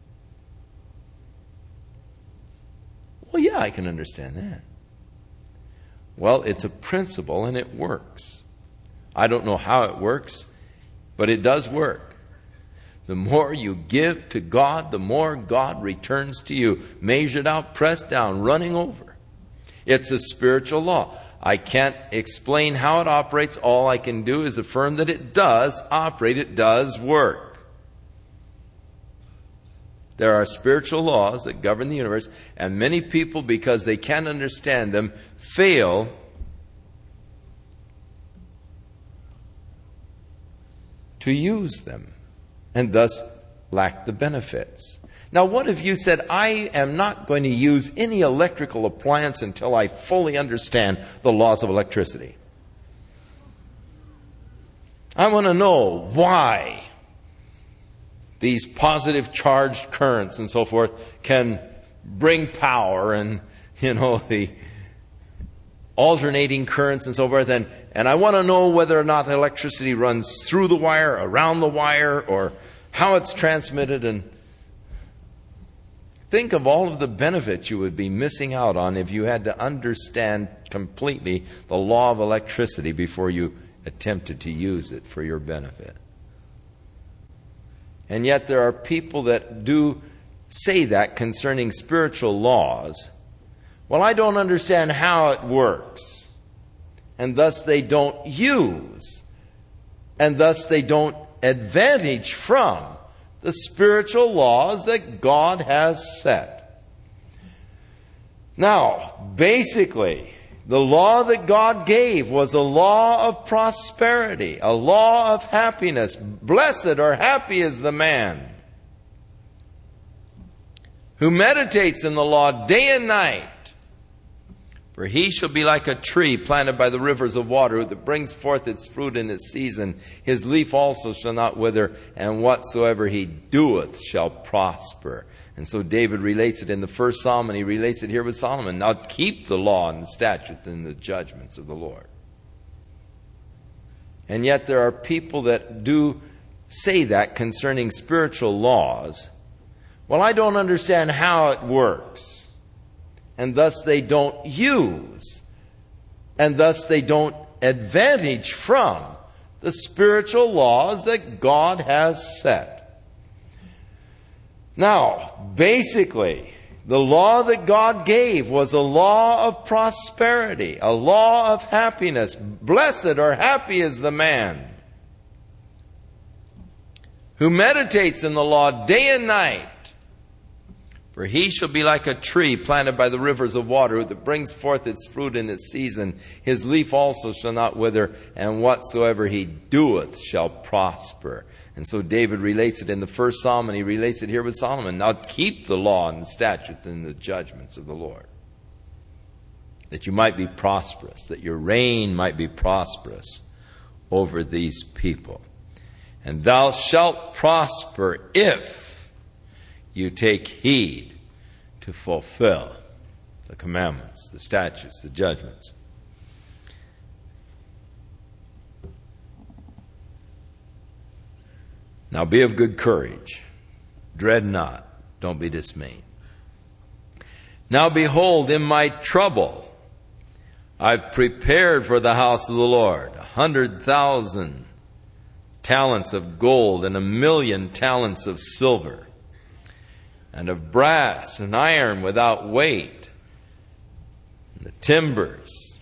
A: Well, yeah, I can understand that. Well, it's a principle and it works. I don't know how it works, but it does work. The more you give to God, the more God returns to you. Measured out, pressed down, running over. It's a spiritual law. I can't explain how it operates. All I can do is affirm that it does operate. It does work. There are spiritual laws that govern the universe, and many people, because they can't understand them, fail to use them, and thus lack the benefits. Now, what if you said, I am not going to use any electrical appliance until I fully understand the laws of electricity? I want to know why these positive charged currents and so forth can bring power, and, you know, the alternating currents and so forth. And, and I want to know whether or not electricity runs through the wire, around the wire, or how it's transmitted. And think of all of the benefits you would be missing out on if you had to understand completely the law of electricity before you attempted to use it for your benefit. And yet there are people that do say that concerning spiritual laws. Well, I don't understand how it works. And thus they don't use. And thus they don't advantage from the spiritual laws that God has set. Now, basically, the law that God gave was a law of prosperity, a law of happiness. Blessed or happy is the man who meditates in the law day and night. For he shall be like a tree planted by the rivers of water that brings forth its fruit in its season. His leaf also shall not wither, and whatsoever he doeth shall prosper. And so David relates it in the first psalm, and he relates it here with Solomon. Now keep the law and the statutes and the judgments of the Lord. And yet there are people that do say that concerning spiritual laws. Well, I don't understand how it works. And thus they don't use. And thus they don't advantage from the spiritual laws that God has set. Now, basically, the law that God gave was a law of prosperity, a law of happiness. Blessed or happy is the man who meditates in the law day and night. For he shall be like a tree planted by the rivers of water that brings forth its fruit in its season. His leaf also shall not wither, and whatsoever he doeth shall prosper. And so David relates it in the first psalm, and he relates it here with Solomon. Now keep the law and the statutes and the judgments of the Lord, that you might be prosperous, that your reign might be prosperous over these people. And thou shalt prosper if you take heed to fulfill the commandments, the statutes, the judgments. Now be of good courage. Dread not. Don't be dismayed. Now behold, in my trouble, I've prepared for the house of the Lord a hundred thousand talents of gold and a million talents of silver, and of brass and iron without weight, and the timbers.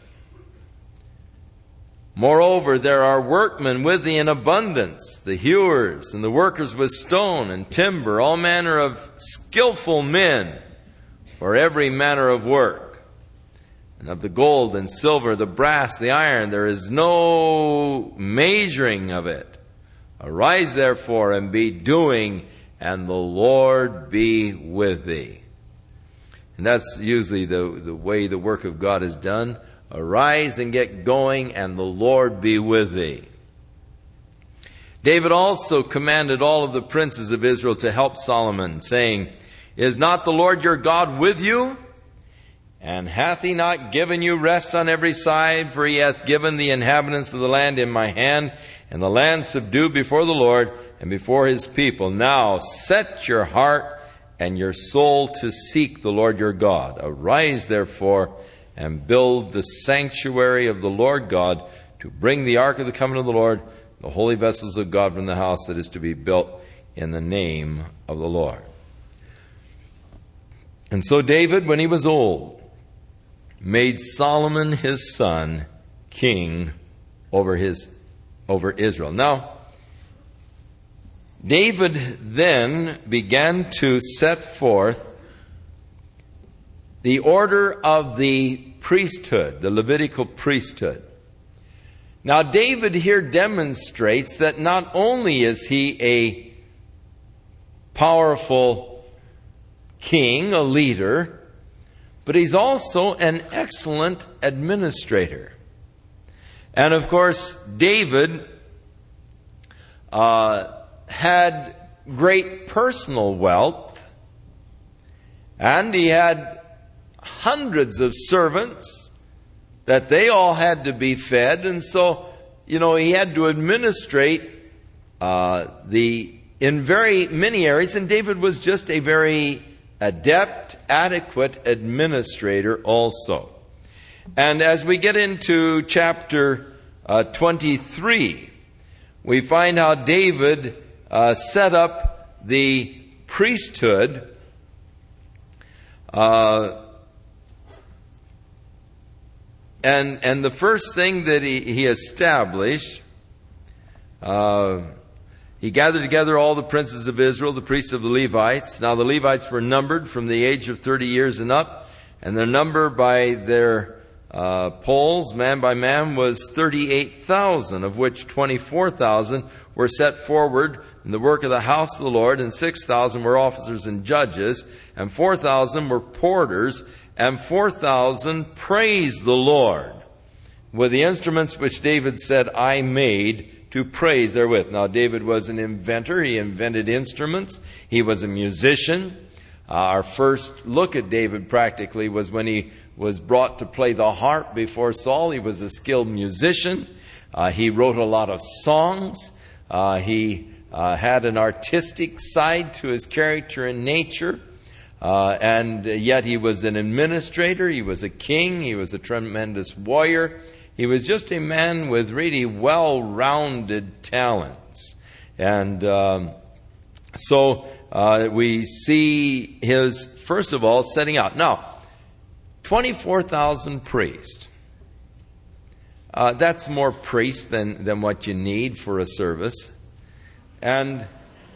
A: Moreover, there are workmen with thee in abundance, the hewers and the workers with stone and timber, all manner of skillful men for every manner of work. And of the gold and silver, the brass, the iron, there is no measuring of it. Arise therefore and be doing, and the Lord be with thee. And that's usually the, the way the work of God is done. Arise and get going, and the Lord be with thee. David also commanded all of the princes of Israel to help Solomon, saying, Is not the Lord your God with you? And hath he not given you rest on every side? For he hath given the inhabitants of the land in my hand, and the land subdued before the Lord and before his people. Now set your heart and your soul to seek the Lord your God. Arise therefore and build the sanctuary of the Lord God, to bring the ark of the covenant of the Lord, the holy vessels of God, from the house that is to be built in the name of the Lord. And so David, when he was old, made Solomon his son king over his over Israel. Now, David then began to set forth the order of the priesthood, the Levitical priesthood. Now, David here demonstrates that not only is he a powerful king, a leader, but he's also an excellent administrator. And of course, David uh, had great personal wealth, and he had hundreds of servants that they all had to be fed. And so, you know, he had to administrate uh, the in very many areas. And David was just a very adept, adequate administrator also. And as we get into chapter uh, twenty-three, we find how David uh, set up the priesthood uh, and and the first thing that he, he established, uh, he gathered together all the princes of Israel, the priests of the Levites. Now the Levites were numbered from the age of thirty years and up, and their number by their uh, polls, man by man, was thirty-eight thousand, of which twenty-four thousand were set forward in the work of the house of the Lord, and six thousand were officers and judges, and four thousand were porters, and four thousand praised the Lord with the instruments which David said, I made to praise therewith. Now, David was an inventor. He invented instruments. He was a musician. Uh, our first look at David practically was when he was brought to play the harp before Saul. He was a skilled musician. Uh, he wrote a lot of songs. Uh, he uh, had an artistic side to his character and nature. Uh, and yet he was an administrator. He was a king. He was a tremendous warrior. He was just a man with really well-rounded talents. And um, so uh, we see his, first of all, setting out. Now, twenty-four thousand priests. Uh, that's more priests than, than what you need for a service. And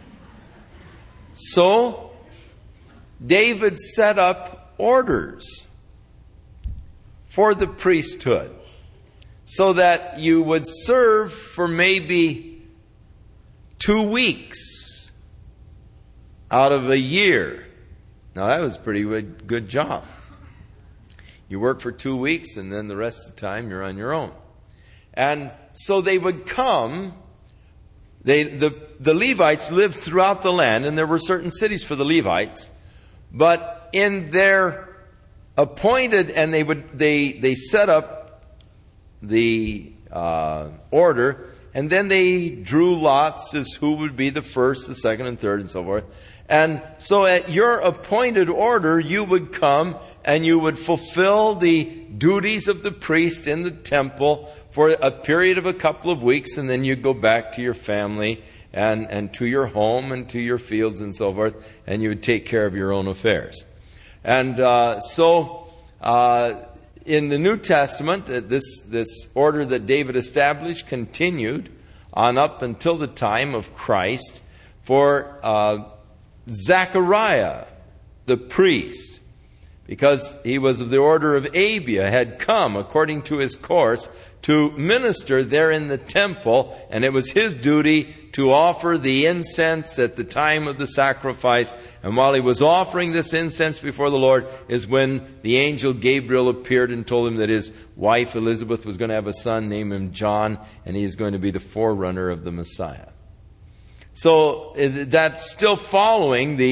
A: so David set up orders for the priesthood, so that you would serve for maybe two weeks out of a year. Now that was a pretty good, good job. You work for two weeks and then the rest of the time you're on your own. And so they would come. They, the, the Levites lived throughout the land, and there were certain cities for the Levites. But in their appointed, and they would they they set up the uh, order, and then they drew lots as who would be the first, the second, and third, and so forth. And so at your appointed order, you would come and you would fulfill the duties of the priest in the temple for a period of a couple of weeks, and then you'd go back to your family and, and to your home and to your fields and so forth, and you would take care of your own affairs. And uh, so uh, in the New Testament, uh, this, this order that David established continued on up until the time of Christ for uh, Zechariah, the priest, because he was of the order of Abia, had come according to his course to minister there in the temple, and it was his duty to offer the incense at the time of the sacrifice. And while he was offering this incense before the Lord is when the angel Gabriel appeared and told him that his wife Elizabeth was going to have a son, name him John, and he is going to be the forerunner of the Messiah. So that's still following the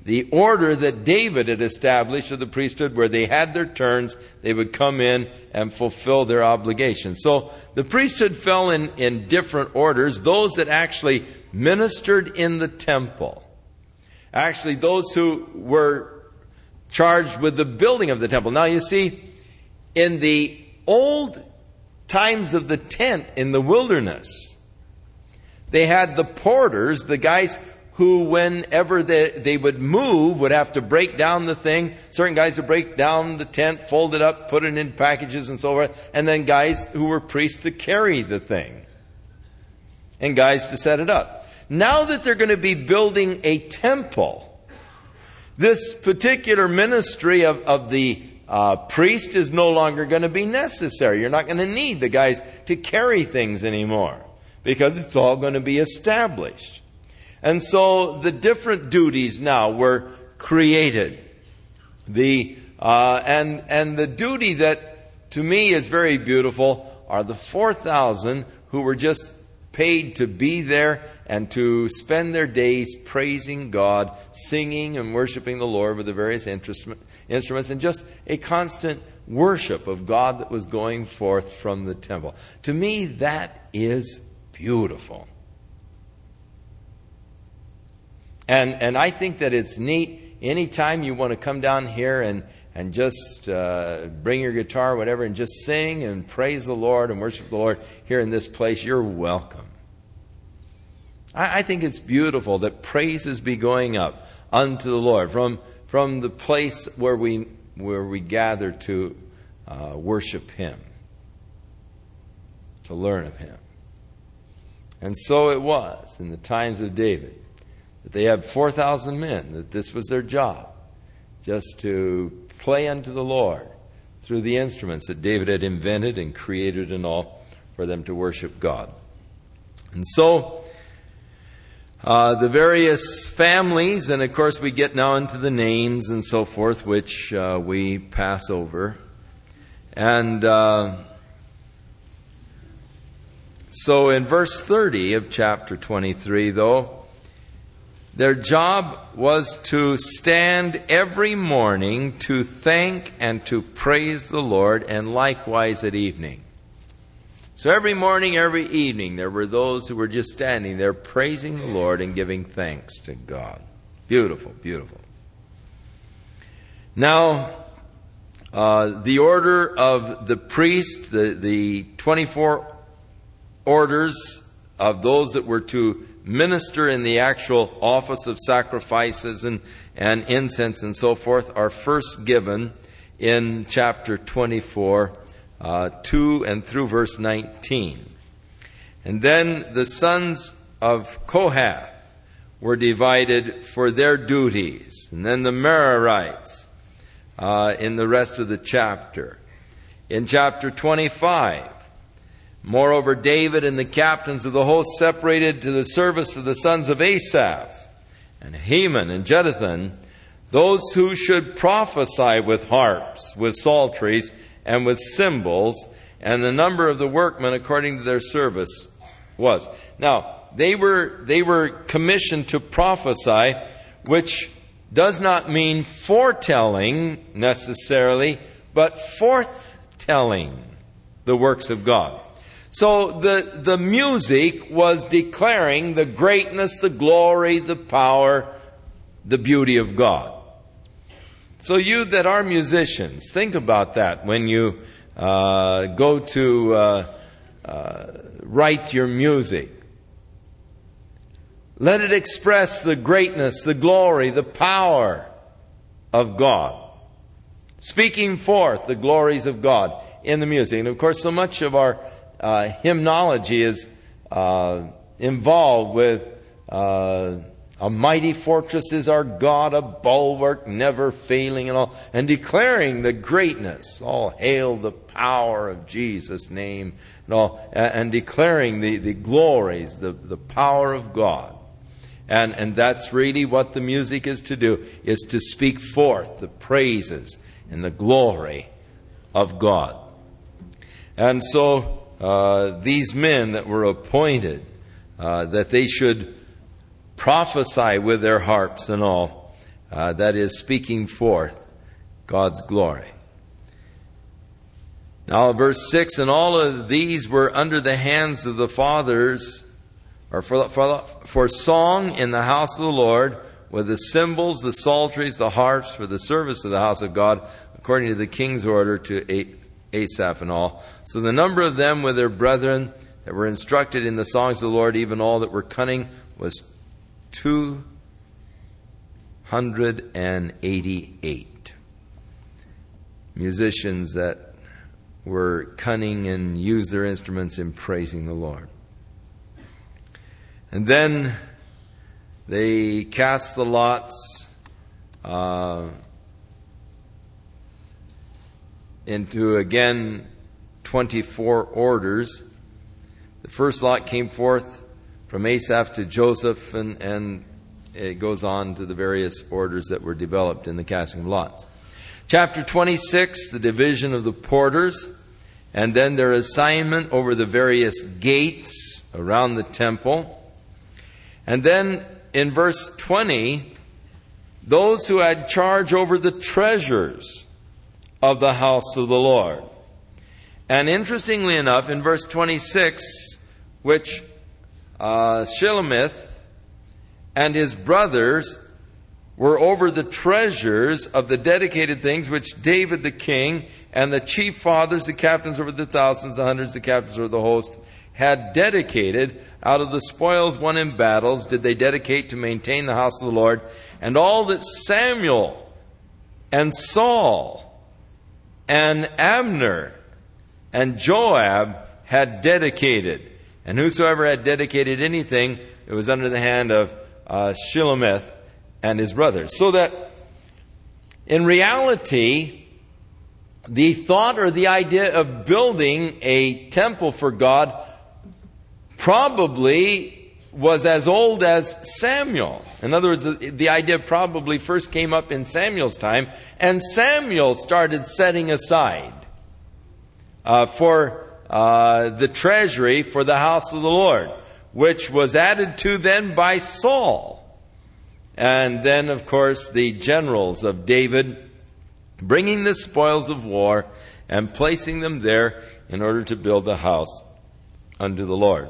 A: the order that David had established of the priesthood, where they had their turns, they would come in and fulfill their obligations. So the priesthood fell in, in different orders. Those that actually ministered in the temple. Actually, those who were charged with the building of the temple. Now you see, in the old times of the tent in the wilderness, they had the porters, the guys who, whenever they, they would move, would have to break down the thing. Certain guys would break down the tent, fold it up, put it in packages and so forth. And then guys who were priests to carry the thing. And guys to set it up. Now that they're going to be building a temple, this particular ministry of, of the uh, priest is no longer going to be necessary. You're not going to need the guys to carry things anymore, because it's all going to be established. And so the different duties now were created. The uh, and and the duty that to me is very beautiful are the four thousand who were just paid to be there and to spend their days praising God, singing and worshiping the Lord with the various instruments, and just a constant worship of God that was going forth from the temple. To me, that is beautiful. And and I think that it's neat. Anytime you want to come down here and, and just uh, bring your guitar or whatever and just sing and praise the Lord and worship the Lord here in this place, you're welcome. I, I think it's beautiful that praises be going up unto the Lord from from the place where we where we gather to uh, worship Him, to learn of Him. And so it was in the times of David, that they had four thousand men, that this was their job, just to play unto the Lord through the instruments that David had invented and created and all, for them to worship God. And so, uh, the various families, and of course we get now into the names and so forth, which uh, we pass over. And uh, so in verse thirty of chapter twenty-three, though, their job was to stand every morning to thank and to praise the Lord, and likewise at evening. So every morning, every evening, there were those who were just standing there praising the Lord and giving thanks to God. Beautiful, beautiful. Now, uh, the order of the priest, the, the twenty-four orders of those that were to minister in the actual office of sacrifices and, and incense and so forth, are first given in chapter twenty-four, uh, two and through verse nineteen. And then the sons of Kohath were divided for their duties. And then the Merarites uh, in the rest of the chapter. In chapter twenty-five, moreover, David and the captains of the host separated to the service of the sons of Asaph, and Heman and Jeduthun, those who should prophesy with harps, with psalteries, and with cymbals, and the number of the workmen according to their service was. Now, they were they were commissioned to prophesy, which does not mean foretelling necessarily, but forthtelling the works of God. So the, the music was declaring the greatness, the glory, the power, the beauty of God. So you that are musicians, think about that when you uh, go to uh, uh, write your music. Let it express the greatness, the glory, the power of God. Speaking forth the glories of God in the music. And of course, so much of our Uh, hymnology is uh, involved with uh, a mighty fortress is our God, a bulwark never failing, and all, and declaring the greatness. All hail the power of Jesus' name, and all, and, and declaring the, the glories, the, the power of God. And and that's really what the music is to do, is to speak forth the praises and the glory of God. And so Uh, these men that were appointed, uh, that they should prophesy with their harps and all, uh, that is, speaking forth God's glory. Now, verse six, and all of these were under the hands of the fathers, or for, for, for song in the house of the Lord, with the cymbals, the psalteries, the harps, for the service of the house of God, according to the king's order to Asaph and all. So the number of them with their brethren that were instructed in the songs of the Lord, even all that were cunning, was two hundred eighty-eight. Musicians that were cunning and used their instruments in praising the Lord. And then they cast the lots uh, into, again, twenty-four orders. The first lot came forth from Asaph to Joseph, and, and it goes on to the various orders that were developed in the casting of lots. Chapter twenty-six, the division of the porters, and then their assignment over the various gates around the temple. And then in verse twenty, those who had charge over the treasures of the house of the Lord. And interestingly enough, in verse twenty-six, which uh, Shelomith and his brothers were over the treasures of the dedicated things which David the king and the chief fathers, the captains over the thousands, the hundreds, the captains over the host, had dedicated out of the spoils won in battles, did they dedicate to maintain the house of the Lord, and all that Samuel and Saul and Abner and Joab had dedicated. And whosoever had dedicated anything, it was under the hand of uh, Shelomith and his brothers. So that in reality, the thought or the idea of building a temple for God probably was as old as Samuel. In other words, the idea probably first came up in Samuel's time, and Samuel started setting aside uh, for uh, the treasury for the house of the Lord, which was added to then by Saul. And then, of course, the generals of David bringing the spoils of war and placing them there in order to build the house unto the Lord.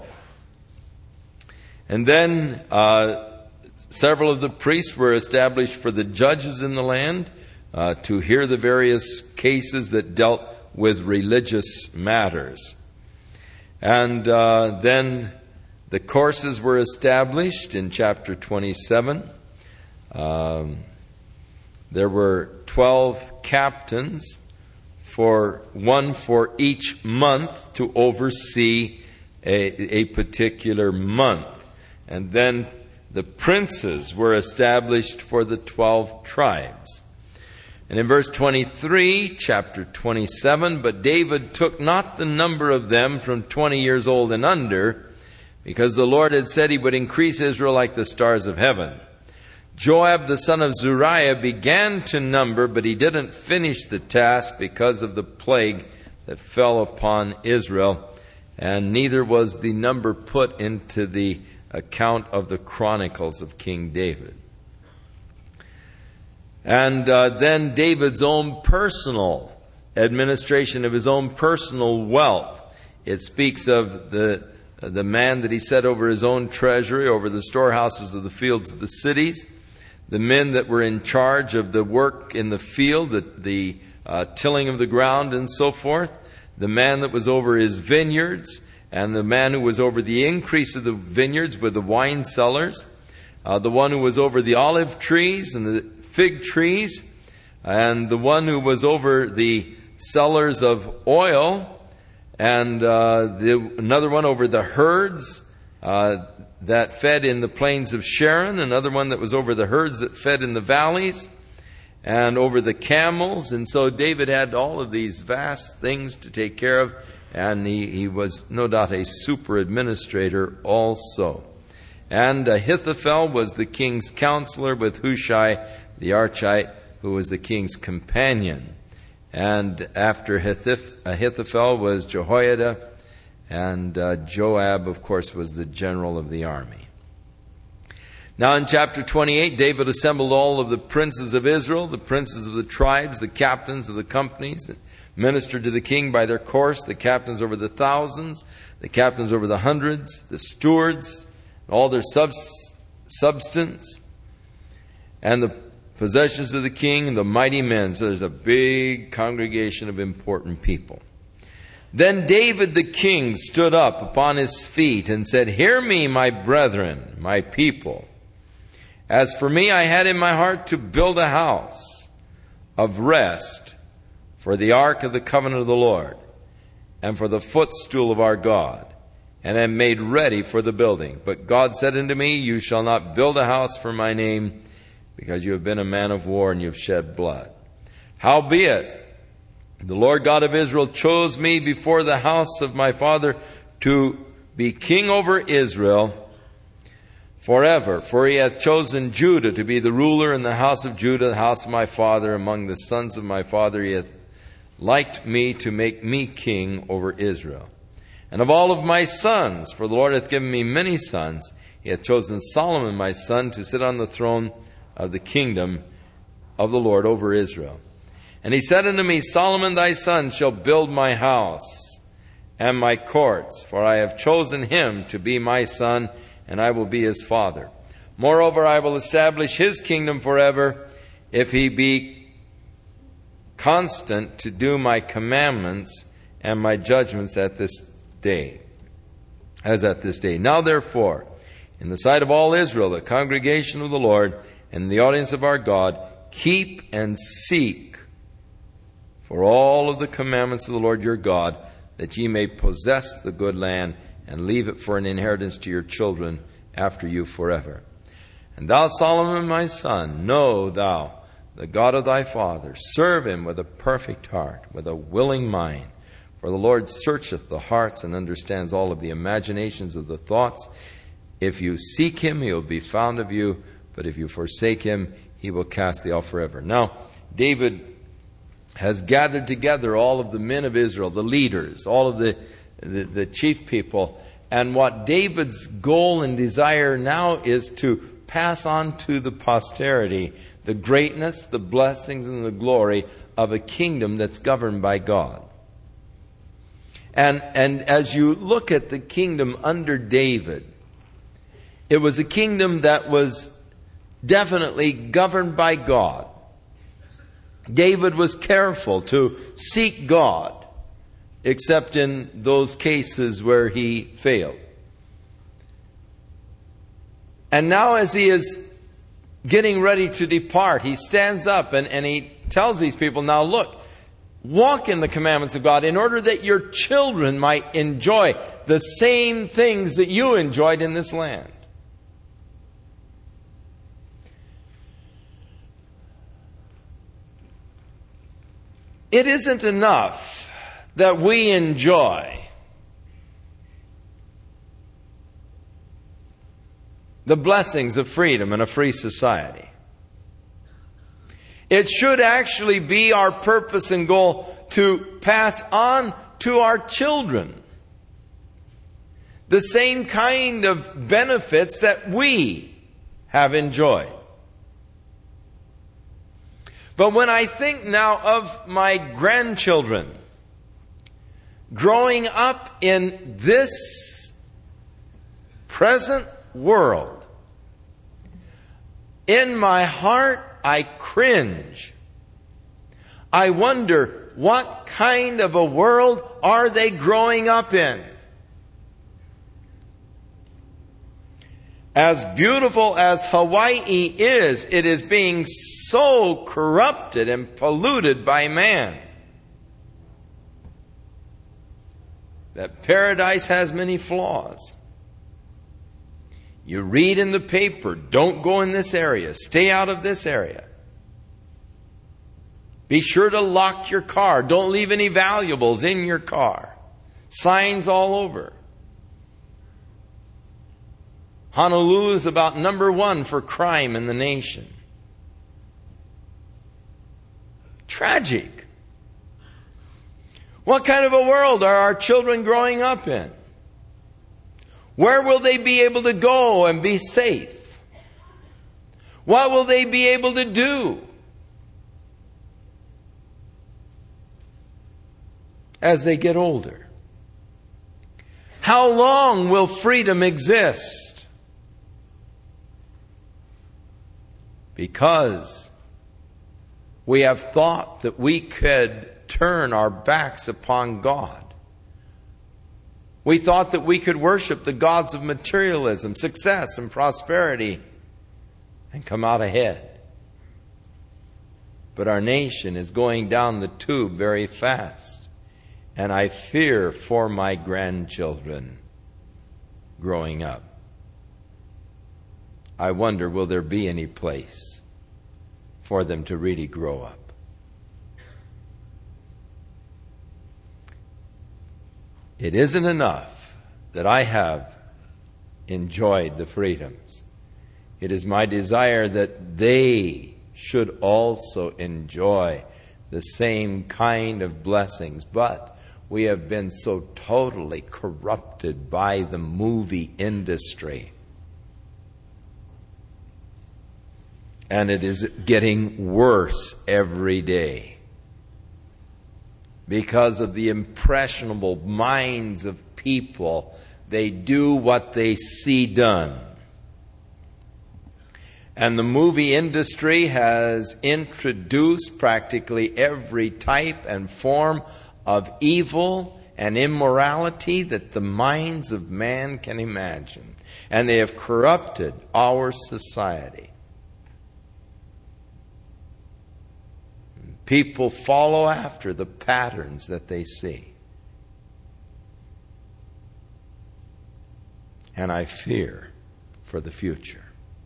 A: And then uh, several of the priests were established for the judges in the land uh, to hear the various cases that dealt with religious matters. And uh, then the courses were established in chapter twenty-seven. Um, there were twelve captains, for one for each month to oversee a, a particular month. And then the princes were established for the twelve tribes. And in verse twenty-three, chapter twenty-seven, but David took not the number of them from twenty years old and under, because the Lord had said he would increase Israel like the stars of heaven. Joab the son of Zeruiah began to number, but he didn't finish the task because of the plague that fell upon Israel. And neither was the number put into the account of the Chronicles of King David. And uh, then David's own personal administration of his own personal wealth. It speaks of the, the man that he set over his own treasury, over the storehouses of the fields of the cities, the men that were in charge of the work in the field, the, the uh, tilling of the ground and so forth, the man that was over his vineyards, and the man who was over the increase of the vineyards with the wine cellars, uh, the one who was over the olive trees and the fig trees, and the one who was over the cellars of oil, and uh, the, another one over the herds uh, that fed in the plains of Sharon, another one that was over the herds that fed in the valleys, and over the camels. And so David had all of these vast things to take care of, and he, he was no doubt a super administrator also. And Ahithophel was the king's counselor, with Hushai the Archite, who was the king's companion. And after Ahithophel was Jehoiada, and uh, Joab, of course, was the general of the army. Now in chapter twenty-eight, David assembled all of the princes of Israel, the princes of the tribes, the captains of the companies, that ministered to the king by their course, the captains over the thousands, the captains over the hundreds, the stewards, all their subs- substance, and the possessions of the king, and the mighty men. So there's a big congregation of important people. Then David the king stood up upon his feet and said, "Hear me, my brethren, my people. As for me, I had in my heart to build a house of rest for the ark of the covenant of the Lord, and for the footstool of our God, and am made ready for the building. But God said unto me, You shall not build a house for my name, because you have been a man of war, and you have shed blood. Howbeit, the Lord God of Israel chose me before the house of my father to be king over Israel forever. For he hath chosen Judah to be the ruler in the house of Judah, the house of my father. Among the sons of my father he hath liked me to make me king over Israel. And of all of my sons, for the Lord hath given me many sons, he hath chosen Solomon my son to sit on the throne of the kingdom of the Lord over Israel. And he said unto me, Solomon thy son shall build my house and my courts, for I have chosen him to be my son, and I will be his father. Moreover, I will establish his kingdom forever, if he be constant to do my commandments and my judgments at this day, as at this day. Now therefore, in the sight of all Israel, the congregation of the Lord, and the audience of our God, keep and seek for all of the commandments of the Lord your God, that ye may possess the good land, and leave it for an inheritance to your children after you forever. And thou, Solomon my son, know thou the God of thy father. Serve him with a perfect heart, with a willing mind. For the Lord searcheth the hearts and understands all of the imaginations of the thoughts. If you seek him, he will be found of you. But if you forsake him, he will cast thee off forever. Now, David has gathered together all of the men of Israel, the leaders, all of the, the, the chief people. And what David's goal and desire now is to pass on to the posterity the greatness, the blessings, and the glory of a kingdom that's governed by God. And, and as you look at the kingdom under David, it was a kingdom that was definitely governed by God. David was careful to seek God, except in those cases where he failed. And now as he is getting ready to depart, he stands up and, and he tells these people, now look, walk in the commandments of God in order that your children might enjoy the same things that you enjoyed in this land. It isn't enough that we enjoy the blessings of freedom in a free society. It should actually be our purpose and goal to pass on to our children the same kind of benefits that we have enjoyed. But when I think now of my grandchildren growing up in this present world, in my heart I cringe. I wonder, what kind of a world are they growing up in? As beautiful as Hawaii is, it is being so corrupted and polluted by man that paradise has many flaws. You read in the paper, don't go in this area, stay out of this area. Be sure to lock your car, don't leave any valuables in your car. Signs all over. Honolulu is about number one for crime in the nation. Tragic. What kind of a world are our children growing up in? Where will they be able to go and be safe? What will they be able to do as they get older? How long will freedom exist? Because we have thought that we could turn our backs upon God. We thought that we could worship the gods of materialism, success, and prosperity and come out ahead. But our nation is going down the tube very fast. And I fear for my grandchildren growing up. I wonder, will there be any place for them to really grow up? It isn't enough that I have enjoyed the freedoms. It is my desire that they should also enjoy the same kind of blessings. But we have been so totally corrupted by the movie industry. And it is getting worse every day. Because of the impressionable minds of people, they do what they see done. And the movie industry has introduced practically every type and form of evil and immorality that the minds of man can imagine. And they have corrupted our society. People follow after the patterns that they see. And I fear for the future.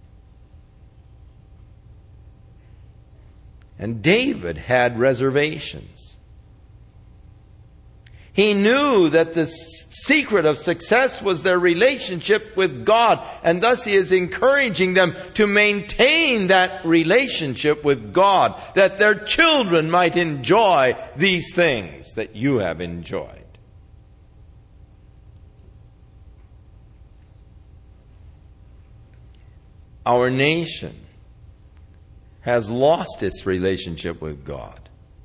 A: And David had reservations. He knew that the secret of success was their relationship with God, and thus he is encouraging them to maintain that relationship with God, that their children might enjoy these things that you have enjoyed. Our nation has lost its relationship with God.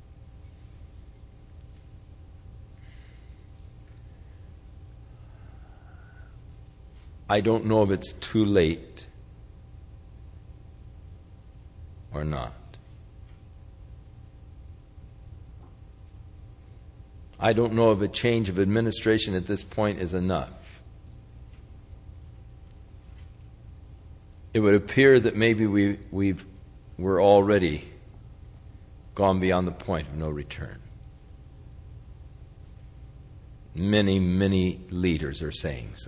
A: I don't know if it's too late or not. I don't know if a change of administration at this point is enough. It would appear that maybe we, we've, we're already gone beyond the point of no return. Many, many leaders are saying so.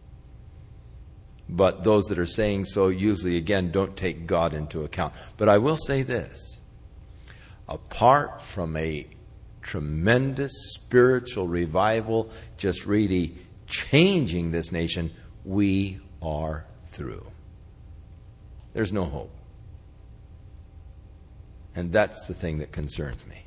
A: But those that are saying so usually, again, don't take God into account. But I will say this. Apart from a tremendous spiritual revival just really changing this nation, we are through. There's no hope. And that's the thing that concerns me.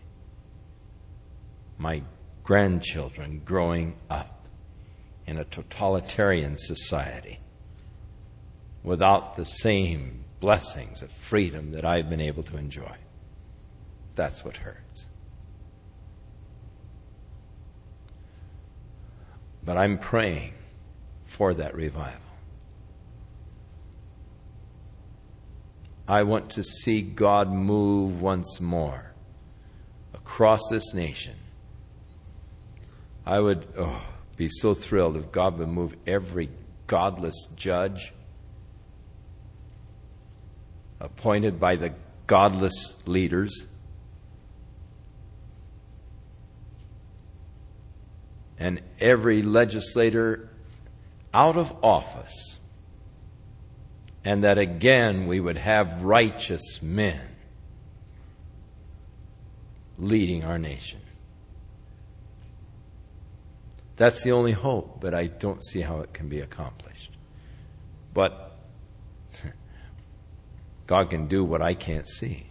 A: My grandchildren growing up in a totalitarian society without the same blessings of freedom that I've been able to enjoy. That's what hurts. But I'm praying for that revival. I want to see God move once more across this nation. I would oh, be so thrilled if God would move every godless judge appointed by the godless leaders, and every legislator out of office, and that again we would have righteous men leading our nation. That's the only hope, but I don't see how it can be accomplished. But God can do what I can't see.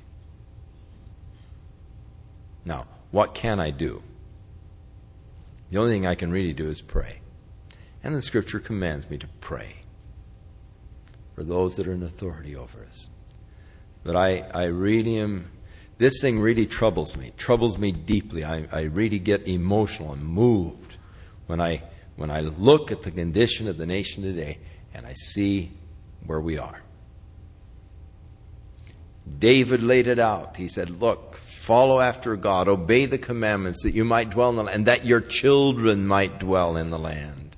A: Now, what can I do? The only thing I can really do is pray. And the Scripture commands me to pray for those that are in authority over us. But I, I really am, this thing really troubles me, troubles me deeply. I, I really get emotional and moved when I, when I look at the condition of the nation today and I see where we are. David laid it out. He said, look, follow after God, obey the commandments that you might dwell in the land, and that your children might dwell in the land.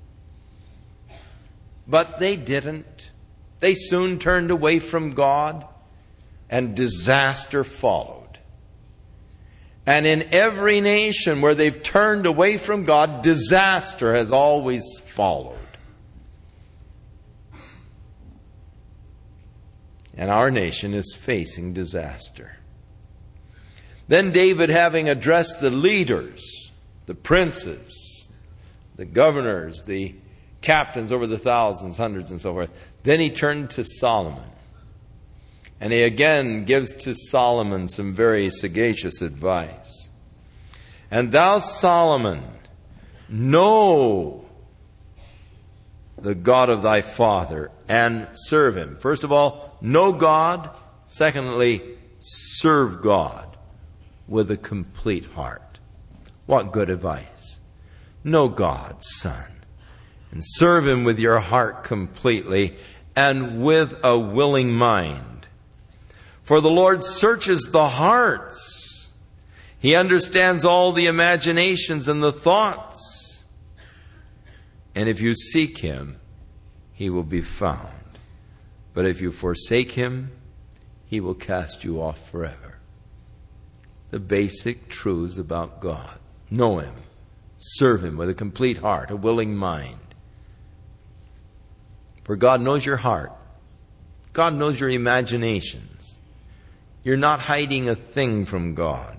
A: But they didn't. They soon turned away from God, and disaster followed. And in every nation where they've turned away from God, disaster has always followed. And our nation is facing disaster. Then David, having addressed the leaders, the princes, the governors, the captains over the thousands, hundreds, and so forth, then he turned to Solomon. And he again gives to Solomon some very sagacious advice. And thou, Solomon, know the God of thy father and serve him. First of all, know God. Secondly, serve God with a complete heart. What good advice. Know God, son, and serve him with your heart completely and with a willing mind. For the Lord searches the hearts. He understands all the imaginations and the thoughts. And if you seek him, he will be found. But if you forsake him, he will cast you off forever. The basic truths about God. Know him. Serve him with a complete heart, a willing mind. For God knows your heart. God knows your imaginations. You're not hiding a thing from God.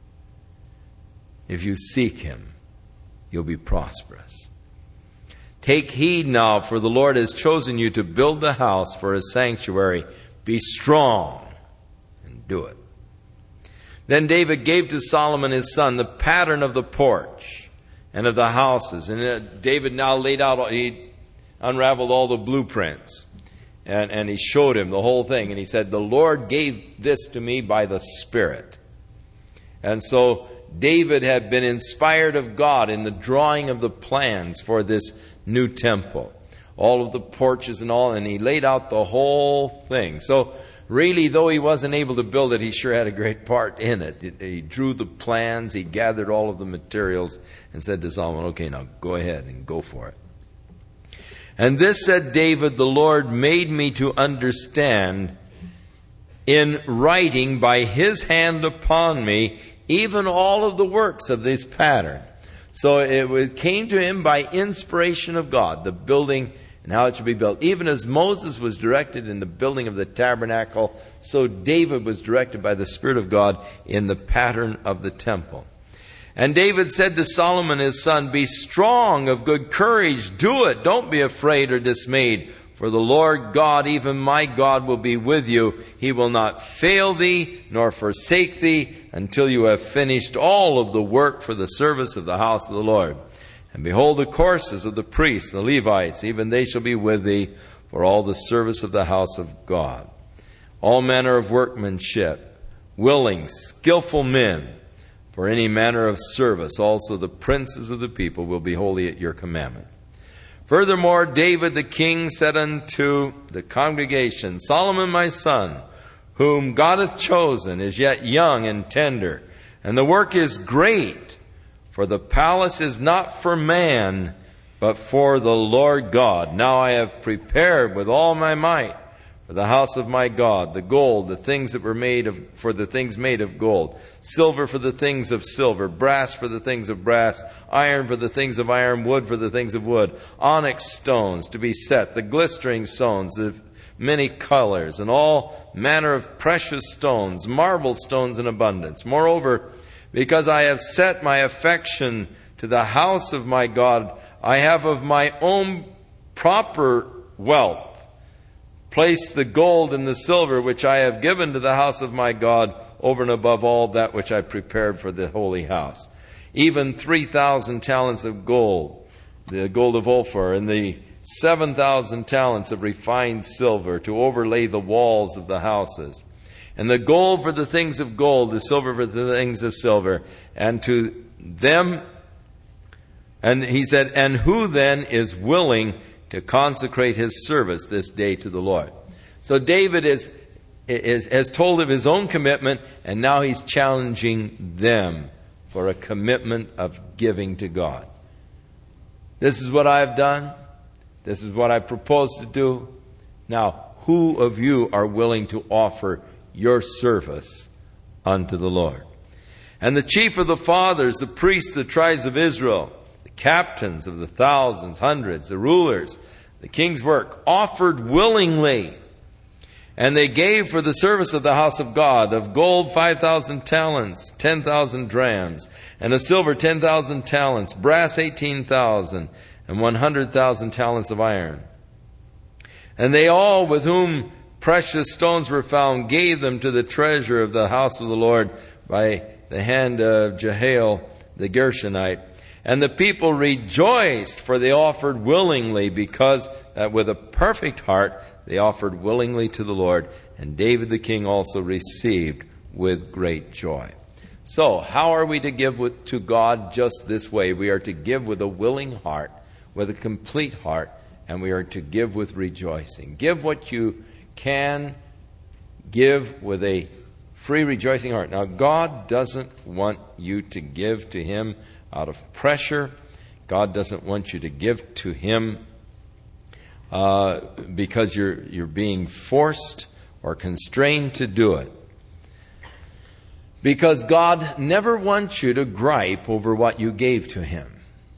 A: If you seek him, you'll be prosperous. Take heed now, for the Lord has chosen you to build the house for his sanctuary. Be strong and do it. Then David gave to Solomon his son the pattern of the porch and of the houses. And David now laid out, he unraveled all the blueprints. And, and he showed him the whole thing. And he said, the Lord gave this to me by the Spirit. And so David had been inspired of God in the drawing of the plans for this new temple. All of the porches and all. And he laid out the whole thing. So really, though he wasn't able to build it, he sure had a great part in it. He drew the plans. He gathered all of the materials and said to Solomon, okay, now go ahead and go for it. And this, said David, the Lord made me to understand in writing by his hand upon me even all of the works of this pattern. So it came to him by inspiration of God, the building and how it should be built. Even as Moses was directed in the building of the tabernacle, so David was directed by the Spirit of God in the pattern of the temple. And David said to Solomon his son, be strong, of good courage, do it. Don't be afraid or dismayed. For the Lord God, even my God, will be with you. He will not fail thee, nor forsake thee, until you have finished all of the work for the service of the house of the Lord. And behold, the courses of the priests, the Levites, even they shall be with thee for all the service of the house of God. All manner of workmanship, willing, skillful men, for any manner of service. Also the princes of the people will be holy at your commandment. Furthermore, David the king said unto the congregation, Solomon my son, whom God hath chosen, is yet young and tender, and the work is great. For the palace is not for man, but for the Lord God. Now I have prepared with all my might for the house of my God, the gold, the things that were made of, for the things made of gold, silver for the things of silver, brass for the things of brass, iron for the things of iron, wood for the things of wood, onyx stones to be set, the glistering stones of many colors, and all manner of precious stones, marble stones in abundance. Moreover, because I have set my affection to the house of my God, I have of my own proper wealth placed the gold and the silver which I have given to the house of my God over and above all that which I prepared for the holy house. Even three thousand talents of gold, the gold of Ophir, and the seven thousand talents of refined silver to overlay the walls of the houses. and the gold for the things of gold, the silver for the things of silver. And to them, and he said, and who then is willing to consecrate his service this day to the Lord? So David is, is has told of his own commitment, and now he's challenging them for a commitment of giving to God. This is what I have done. This is what I propose to do. Now, who of you are willing to offer your service unto the Lord? And the chief of the fathers, the priests, the tribes of Israel, the captains of the thousands, hundreds, the rulers, the king's work, offered willingly. And they gave for the service of the house of God of gold five thousand talents, ten thousand drams, and of silver ten thousand talents, brass eighteen thousand, and one hundred thousand talents of iron. And they all, with whom precious stones were found, gave them to the treasure of the house of the Lord by the hand of Jehiel the Gershonite. And the people rejoiced, for they offered willingly, because that with a perfect heart they offered willingly to the Lord. And David the king also received with great joy. So, how are we to give with, to God just this way? We are to give with a willing heart, with a complete heart, and we are to give with rejoicing. Give what you can. Give with a free, rejoicing heart. Now, God doesn't want you to give to Him out of pressure. God doesn't want you to give to Him uh, because you're you're being forced or constrained to do it. Because God never wants you to gripe over what you gave to Him.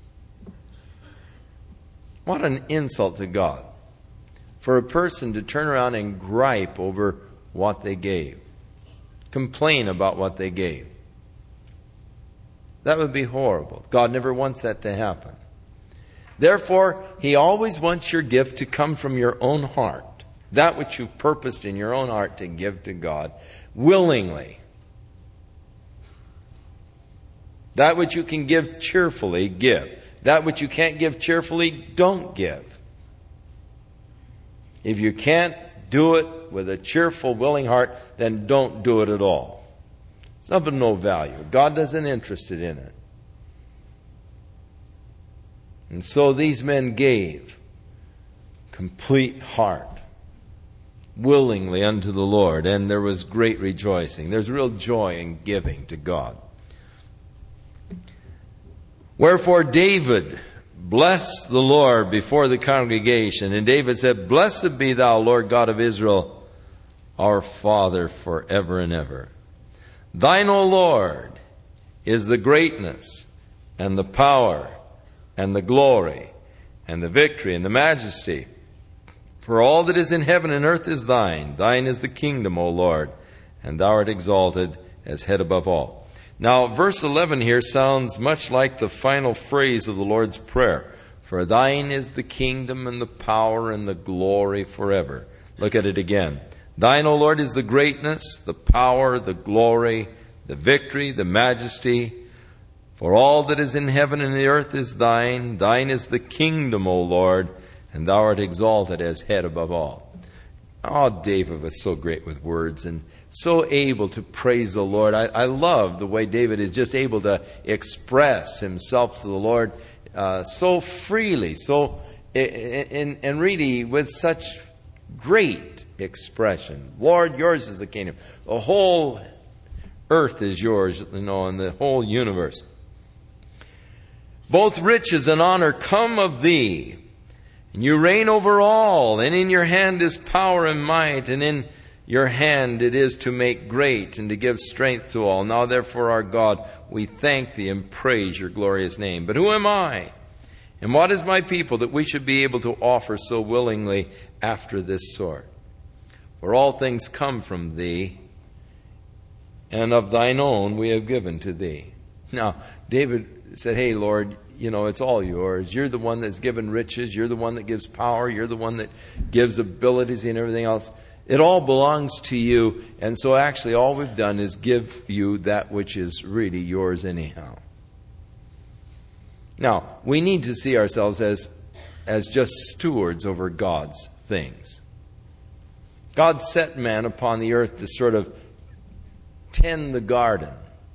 A: What an insult to God for a person to turn around and gripe over what they gave. Complain about what they gave. That would be horrible. God never wants that to happen. Therefore, He always wants your gift to come from your own heart. That which you've purposed in your own heart to give to God willingly. That which you can give cheerfully, give. That which you can't give cheerfully, don't give. If you can't do it with a cheerful, willing heart, then don't do it at all. It's of no value. God isn't interested in it. And so these men gave complete heart, willingly unto the Lord, and there was great rejoicing. There's real joy in giving to God. Wherefore David blessed the Lord before the congregation, and David said, Blessed be thou, Lord God of Israel, our Father, forever and ever. Thine, O Lord, is the greatness and the power and the glory and the victory and the majesty. For all that is in heaven and earth is thine. Thine is the kingdom, O Lord, and thou art exalted as head above all. Now, verse eleven here sounds much like the final phrase of the Lord's Prayer. For thine is the kingdom and the power and the glory forever. Look at it again. Thine, O Lord, is the greatness, the power, the glory, the victory, the majesty. For all that is in heaven and the earth is thine. Thine is the kingdom, O Lord, and thou art exalted as head above all. Oh, David was so great with words and so able to praise the Lord. I, I love the way David is just able to express himself to the Lord uh, so freely, so and, and really with such great expression. Lord, yours is the kingdom. The whole earth is yours, you know, and the whole universe. Both riches and honor come of thee, and you reign over all, and in your hand is power and might, and in your hand it is to make great and to give strength to all. Now therefore, our God, we thank thee and praise your glorious name. But who am I? And what is my people that we should be able to offer so willingly after this sort? For all things come from thee, and of thine own we have given to thee. Now, David said, hey, Lord, you know, it's all yours. You're the one that's given riches. You're the one that gives power. You're the one that gives abilities and everything else. It all belongs to you. And so actually all we've done is give you that which is really yours anyhow. Now, we need to see ourselves as, as just stewards over God's things. God set man upon the earth to sort of tend the garden.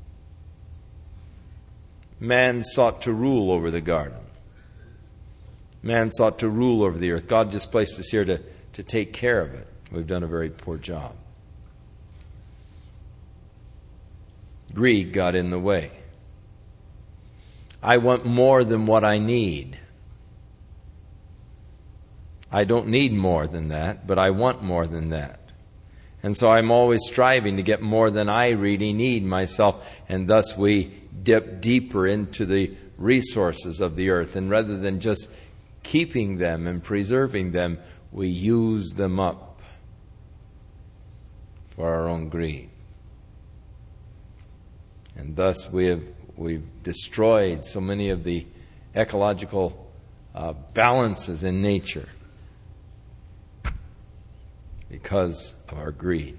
A: Man sought to rule over the garden. Man sought to rule over the earth. God just placed us here to, to take care of it. We've done a very poor job. Greed got in the way. I want more than what I need. I don't need more than that, but I want more than that. And so I'm always striving to get more than I really need myself, and thus we dip deeper into the resources of the earth. And rather than just keeping them and preserving them, we use them up for our own greed. And thus we have we've destroyed so many of the ecological uh, balances in nature because of our greed.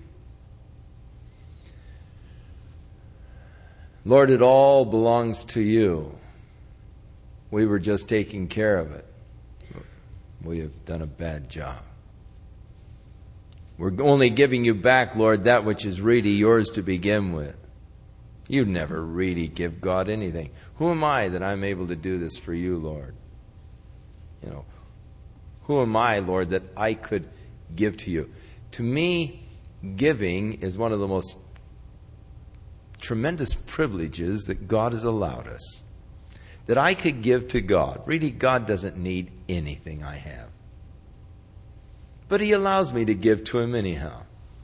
A: Lord, it all belongs to you. We were just taking care of it. We have done a bad job. We're only giving you back, Lord, that which is really yours to begin with. You never really give God anything. Who am I that I'm able to do this for you, Lord? You know, who am I, Lord, that I could give to you? To me, giving is one of the most tremendous privileges that God has allowed us. That I could give to God. Really, God doesn't need anything I have. But He allows me to give to Him anyhow.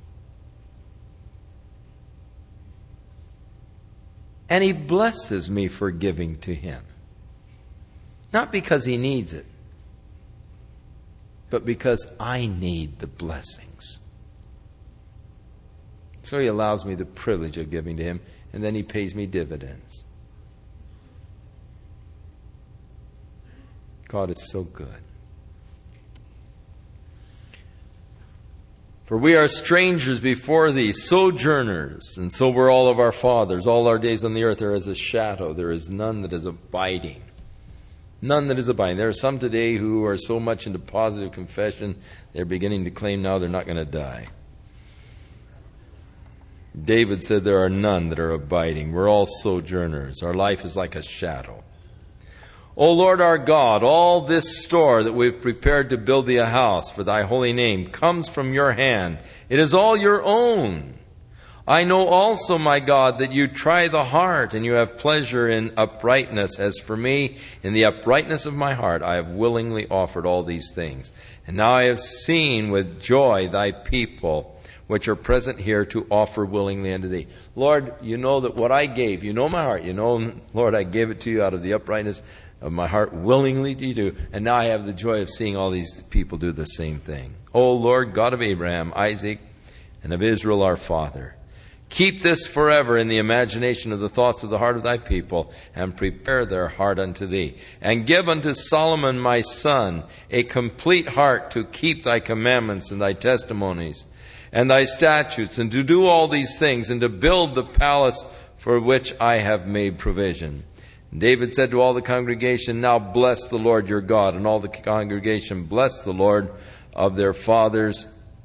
A: And He blesses me for giving to Him. Not because He needs it, but because I need the blessings. So He allows me the privilege of giving to Him, and then He pays me dividends. God is so good. For we are strangers before Thee, sojourners, and so were all of our fathers. All our days on the earth are as a shadow. There is none that is abiding. None that is abiding. There are some today who are so much into positive confession, they're beginning to claim now they're not going to die. David said there are none that are abiding. We're all sojourners. Our life is like a shadow. O Lord our God, all this store that we've prepared to build Thee a house for Thy holy name comes from Your hand. It is all Your own. I know also, my God, that You try the heart, and You have pleasure in uprightness. As for me, in the uprightness of my heart, I have willingly offered all these things. And now I have seen with joy Thy people, which are present here, to offer willingly unto Thee. Lord, You know that what I gave, You know my heart. You know, Lord, I gave it to You out of the uprightness of my heart, willingly to You do. And now I have the joy of seeing all these people do the same thing. O Lord, God of Abraham, Isaac, and of Israel our father, keep this forever in the imagination of the thoughts of the heart of Thy people, and prepare their heart unto Thee. And give unto Solomon my son a complete heart to keep Thy commandments and Thy testimonies and Thy statutes, and to do all these things, and to build the palace for which I have made provision. And David said to all the congregation, Now bless the Lord your God. And all the congregation blessed the Lord of their fathers,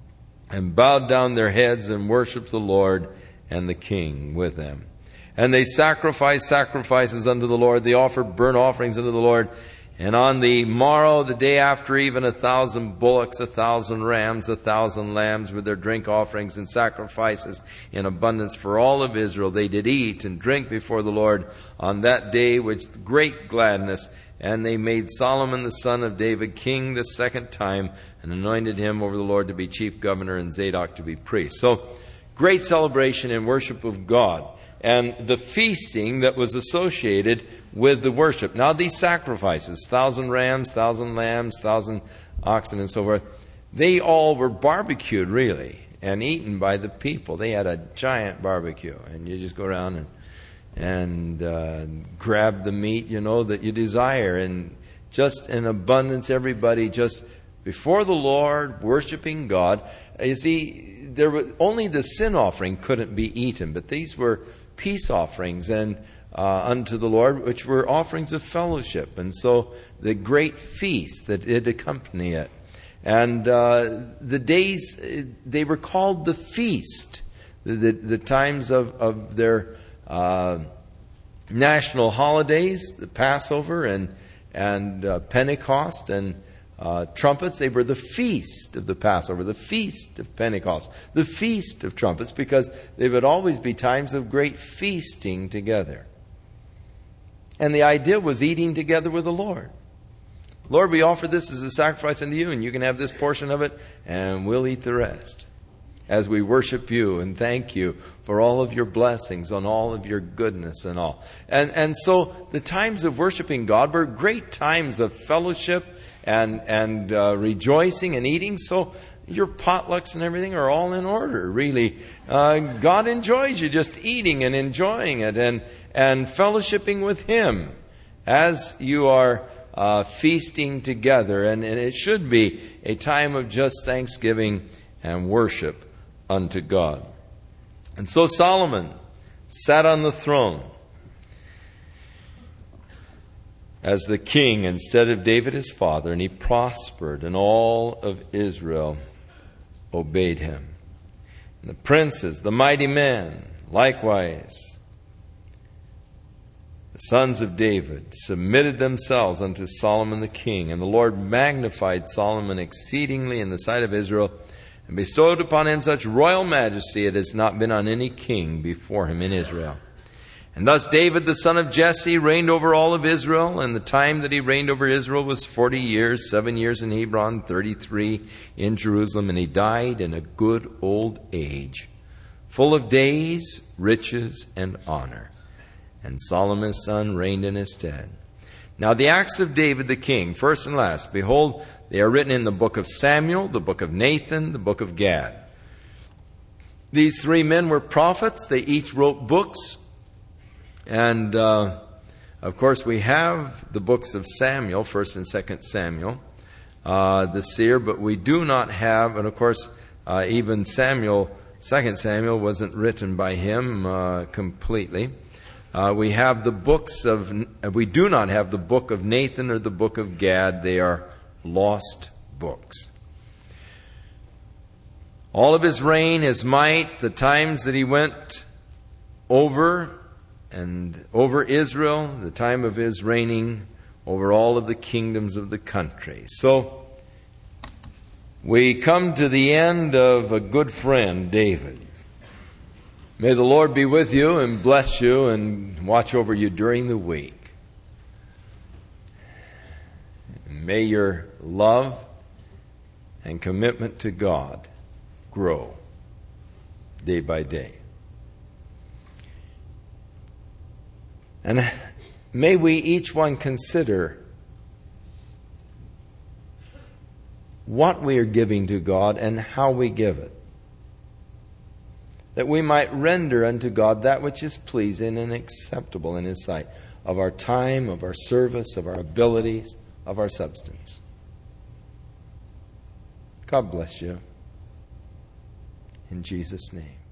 A: and bowed down their heads and worshipped the Lord and the king with them. And they sacrificed sacrifices unto the Lord. They offered burnt offerings unto the Lord. And on the morrow, the day after, even a thousand bullocks, a thousand rams, a thousand lambs, with their drink offerings and sacrifices in abundance for all of Israel, they did eat and drink before the Lord on that day with great gladness. And they made Solomon the son of David king the second time, and anointed him over the Lord to be chief governor, and Zadok to be priest. So, great celebration and worship of God, and the feasting that was associated with the worship. Now these sacrifices, thousand rams, thousand lambs, thousand oxen, and so forth, they all were barbecued, really, and eaten by the people. They had a giant barbecue, and you just go around and and uh, grab the meat, you know, that you desire, and just in abundance, everybody just before the Lord, worshiping God. You see, there was only the sin offering couldn't be eaten, but these were peace offerings and uh, unto the Lord, which were offerings of fellowship. And so the great feast that did accompany it. And uh, the days, they were called the feast. the, the, the times of, of their uh, national holidays, the Passover and, and uh, Pentecost and uh, trumpets. They were the feast of the Passover, the feast of Pentecost, the feast of trumpets, because they would always be times of great feasting together. And the idea was eating together with the Lord. Lord, we offer this as a sacrifice unto you, and you can have this portion of it, and we'll eat the rest as we worship you and thank you for all of your blessings and all of your goodness and all. And and so the times of worshiping God were great times of fellowship and, and uh, rejoicing and eating. So your potlucks and everything are all in order, really. Uh, God enjoys you just eating and enjoying it and, and fellowshipping with Him as you are uh, feasting together. And, and it should be a time of just thanksgiving and worship unto God. And so Solomon sat on the throne as the king instead of David his father, and he prospered, and all of Israel obeyed him. And the princes, the mighty men, likewise, the sons of David, submitted themselves unto Solomon the king. And the Lord magnified Solomon exceedingly in the sight of Israel, and bestowed upon him such royal majesty it has not been on any king before him in Israel. And thus David the son of Jesse reigned over all of Israel, and the time that he reigned over Israel was forty years, seven years in Hebron, thirty-three in Jerusalem, and he died in a good old age, full of days, riches, and honor. And Solomon his son reigned in his stead. Now the acts of David the king, first and last, behold, they are written in the book of Samuel, the book of Nathan, the book of Gad. These three men were prophets. They each wrote books. And, uh, of course, we have the books of Samuel, First and Second Samuel, uh, the seer, but we do not have, and of course, uh, even Samuel, Second Samuel wasn't written by him uh, completely. Uh, we have the books of, we do not have the book of Nathan or the book of Gad. They are lost books. All of his reign, his might, the times that he went over and over Israel, the time of his reigning over all of the kingdoms of the country. So we come to the end of a good friend, David. May the Lord be with you and bless you and watch over you during the week. May your love and commitment to God grow day by day. And may we each one consider what we are giving to God and how we give it, that we might render unto God that which is pleasing and acceptable in His sight, of our time, of our service, of our abilities, of our substance. God bless you. In Jesus' name.